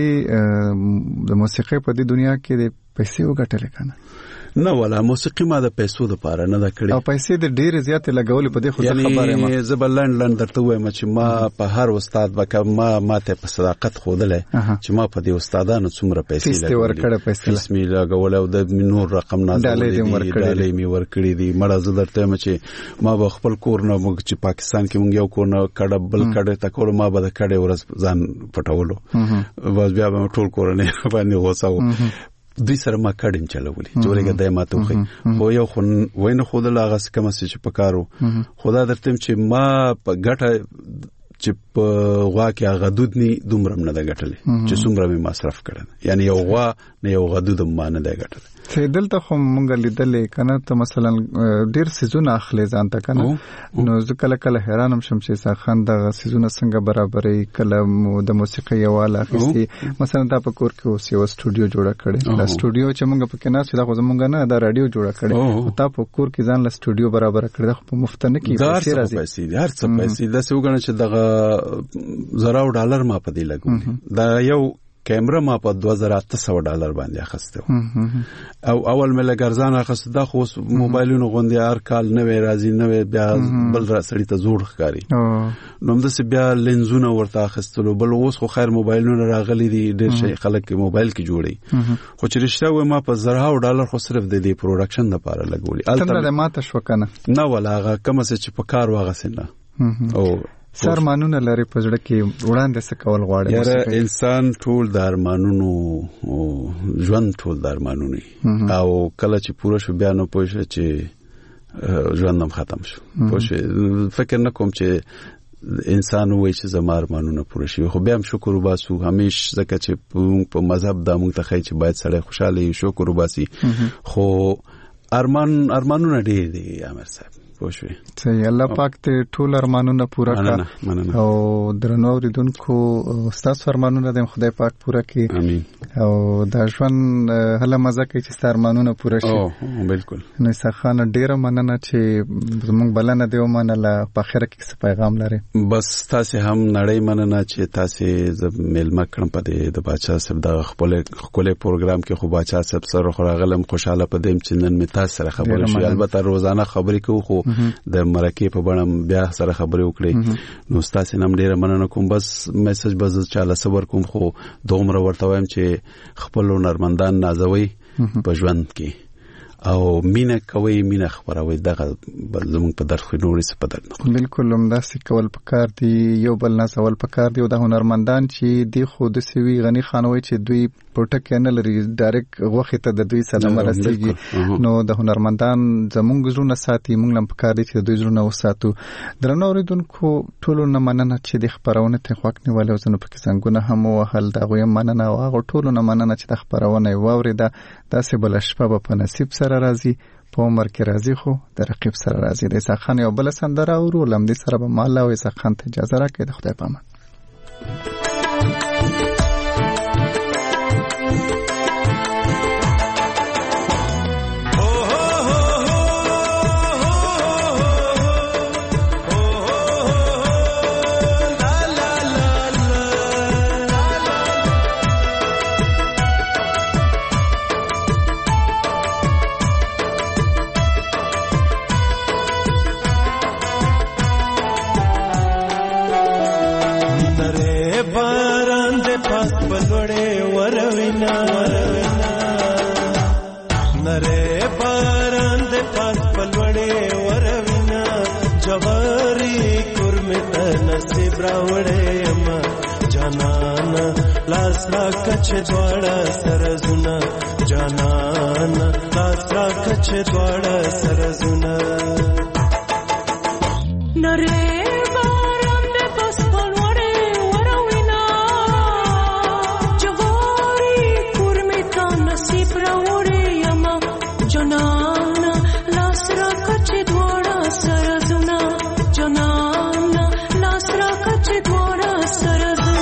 A: د موسیقۍ په دې دنیا کې د پیسې وګټل کنه
B: نه ولا موسیقي ما د پیسو د پاره نه دا کړی
A: او پیسې د ډیر زیات لګول په دې خو خبره ما
B: زبلند درته وایم چې ما په هر استاد وکه ما ته په صداقت خودلې چې ما په دې استادانو څومره پیسې
A: لګولې
B: لګول او د نور رقم نه ډالې می ورکړې دي مړه زه درته چې ما به خپل کور نه موږ چې پاکستان کې موږ یو کور نه کډه بل کډه تکول ما به د کډه ورځ ځان پټولو واز بیا به ټول کور نه باندې غوساو دوی سره ما کډم چلولې جوړېګه د ماته خو یو خو وینه خود لا غس کوم چې پکارو خدا درته چې ما په ګټه چې په غوا کې هغه دود ني دومره نه د ګټلې چې څومره می مصرف کړل یعنی یو غوا نه یو غدود ما نه د ګټل
A: چې دلته خو مونږ لیدلې کنه ته مثلا ډیر سيزونه اخلي ځان ته کنه نو ځکه کله حیرانم شم چې ساخان د سيزونه څنګه برابرې کله د موسیقي یواله اخستي مثلا دا په کور کې اوس یو سټوډیو جوړ کړي دا سټوډیو چې مونږ په کې نه سیده خو مونږ نه دا رادیو جوړ کړي تا په کور کې ځان له سټوډیو برابر کړي خو په مفت نه کې
B: پیسې راځي هر څه پیسې د څه وګڼه چې دغه $1000 ما په دې لګولې دا یو کیمرا ما په $2800 باندې اخسته او اول مې لګرزان اخسته دا خو موبایلونو غوندي هر کال نوې راځي نوې بیا بل را سړی ته زوړ ښکاری نو هم د بیا لنزونه ورته اخستلو بل اوس خو خیر موبایلونو راغلي دي ډېر شي خلک موبایل کې جوړي خو چې رښتیا و ما په $1000 خو صرف د دې پروډکشن لپاره لګولي
A: البته ماته شو کنه
B: نه ولاغه کوم څه چې په کار واغسنه او
A: سرمانونه لري په ځړه کې وړاندې څه کول غواړي
B: یاره انسان ټول د ارمانونو ژوند ټول د ارمانونو او کله چې پوره شو بیا نو پوه شو چې ژوندم ختم شو پوه شو فکر نه کوم چې انسان وای چې زما ارمانونه پوره شي خو بیا هم شکر وباسو همیش ځکه چې په مذهب د موږ ته خی چې باید سړی خوشاله شکر وباسي خو ارمانونه ډېر دي امر صاحب پوښوي
A: چې الله پاک ته ټول ارمانونه پورا کړه او درنو اوریدونکو ستاسو ارمانونه د خدای پاک پورا کړي
B: امين
A: او دا ژوند هله مزه کوي چې ستاسو ارمانونه پورا شي
B: او بالکل
A: نو څخه ډیره مننه چې موږ بلنه دیو منله په اخر کې څه پیغام لري
B: بس تاسو هم نړۍ مننه چې تاسو ملما کړم په د بچا صاحب د خپل پروګرام کې خو بچا صاحب سره راغلم خوشاله پدیم چې نن می تاسو سره خبرې شي البته روزانه خبرې کوو خو د مرکه په بڼه بیا سره خبرې وکړي نو تاسو نن ډیره مننه کوم بس میسج بز چاله صبر کوم خو دومره ورته وایم چې خپل نرمندان نازوي په ژوند کې او مینه کوي مینه خبروي دغه زموږ په درخو نورې څه په درنه
A: بالکل همداسې کول پکار دی یو بل نه سوال پکار دی او د هنرمندان چې دی خو د سوي غنی خانوي چې دوی پټک نه لري ډایرکټ غوخه ته د دوی سلام رسیږي نو د هنرمندان زمونږ زړه ساتي موږ لم پکار دي چې دوی زړه وساتو درنو اوریدونکو ټولو نه مننه چې د خبرونه ته خوښ نیول او زنه پکې څنګه هم وهل دا غوې مننه او هغه ټولو نه مننه چې د خبرونه واوريده داسې بل شپه په نصیب سره راځي په عمر کې راځي خو د رقیب سره راځي د اسحاق خان یو بل سندره او لمدي سره به مال او اسحاق خان ته اجازه راکړي د خدای په امان
F: کچ دواړه سرزونه جانان لاسرا کچ دواړه سرزونه نره باران د پسپل وړه وروینا جواری کورمتا نصیب راوړې یما جانان لاسرا کچ دواړه سرزونه جانان لاسرا کچ دواړه سرزونه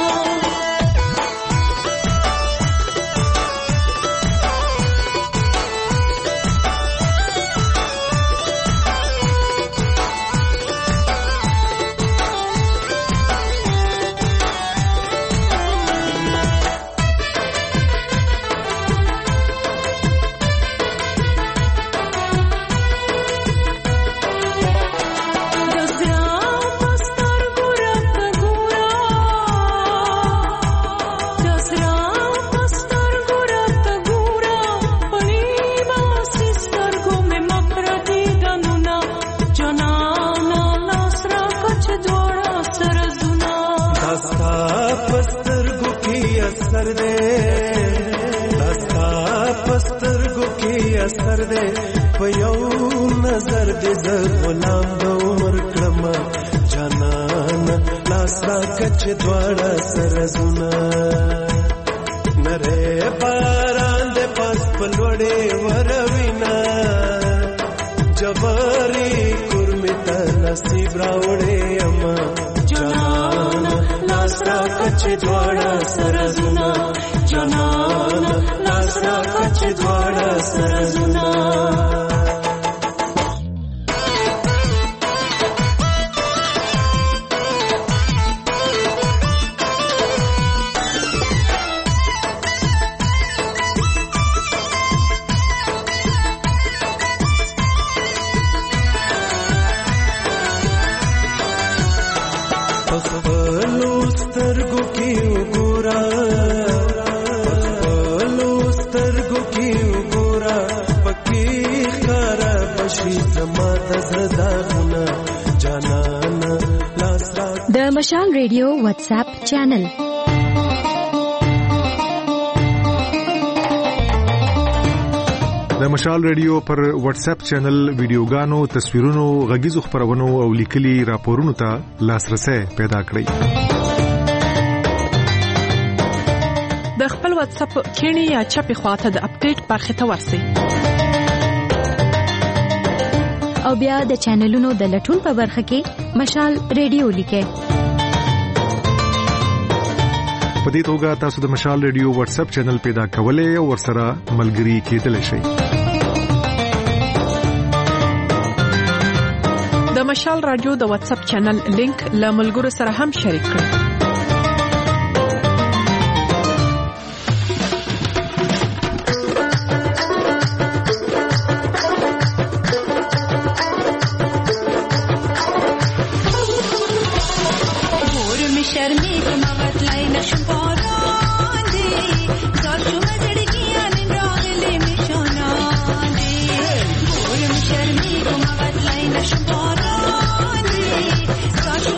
G: مشال ریډیو واتس اپ چینل
H: د مشال ریډیو پر واتس اپ چینل ویډیوګانو تصویرونو غږیزو خبرونو او لیکلي راپورونو ته لاسرسي پیدا کړئ
I: د خپل واتس اپ کینی یا چپی خواته د اپډیټ برخه ته ورسئ
G: او بیا د چینلونو د لټون په برخه کې مشال ریډیو لیکئ
H: په دې توګه تاسو د مشال ریډیو واتس اپ چینل پیدا کولای او ورسره ملګري کېدلی شئ
I: د مشال رادیو د واتس اپ چینل لینک له ملګرو سره هم شریک کړئ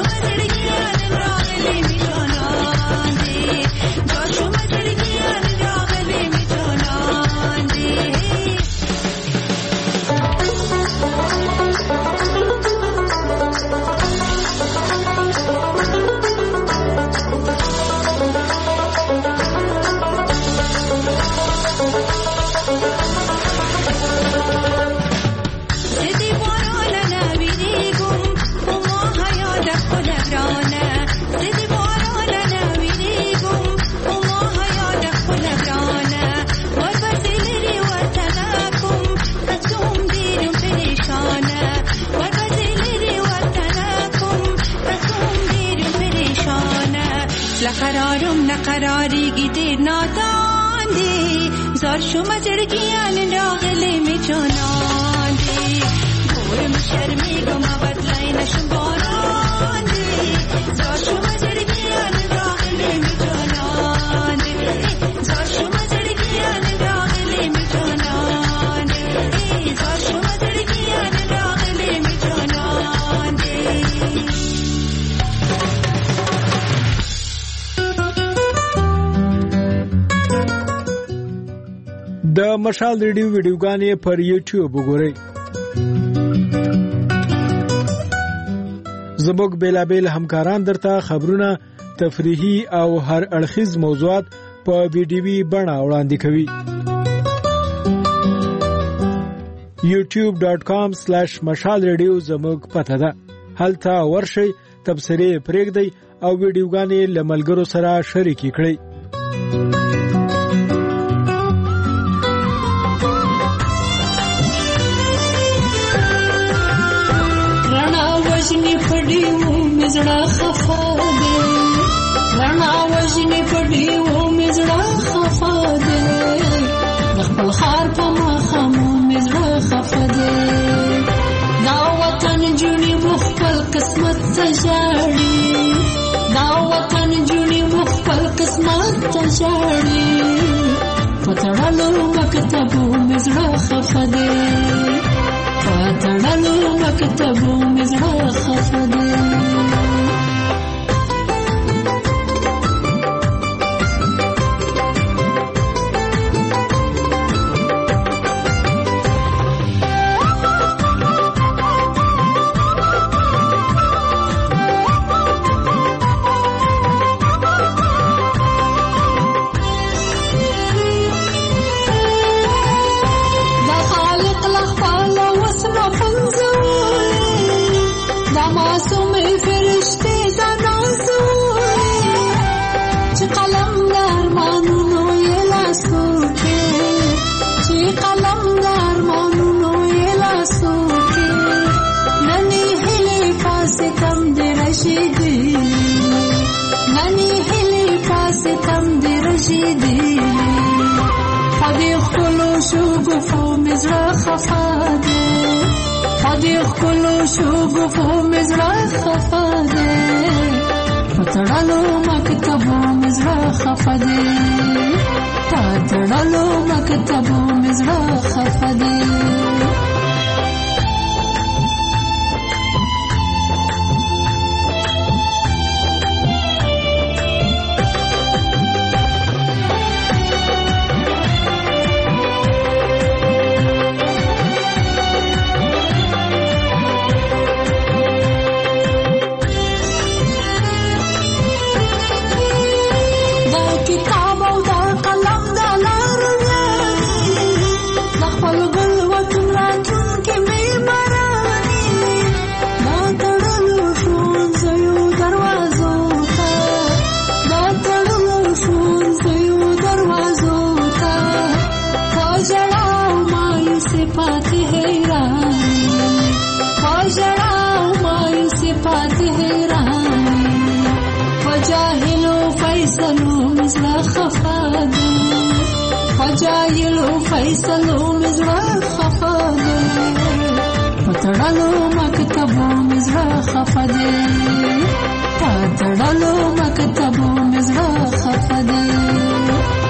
J: Joshua قراریږي ډېر نادان دی زار شوم زړګیان راغلې مې جانان دی ګورم شرمېږم بدلای نشم باران دی زار شوم زړګیان راغلې مې جانان دی زار شوم زړګیان راغلې مې جانان دی زار شوم زړګیان راغلې مې جانان دی.
K: د مشال ریډیو ویډیوګانې پر یوټیوب وګورئ. زموږ بیلابیل همکاران درته خبرونه، تفریحي او هر اړخیز موضوعات په ویډیوي بڼه وړاندې کوي. youtube.com/mashalradio زموږ پته ده. هلته ورشئ، تبصرې پرېږدئ او ویډیوګانې له ملګرو سره شریکې کړئ.
L: وجنی پډیو مزړه خفا دے رڼا وجنی پډیو مزړه خفا دے خپل خار په مخمو مزړه خفا دے دا وطن جونی مخفل قسمت تجاړي دا وطن جونی مخفل قسمت تجاړي پتړلو مکتبو مزړه خفا دے پتړلو مکتبو مزړه خفا دے.
J: پتړلو مکتبو مزړه خفا دے پتړلو مکتبو مزړه خفا دے. جاهلو فیصلو مزړه خفا دے پتړلو مکتبو مزړه خفا دے پتړلو مکتبو مزړه خفا دے.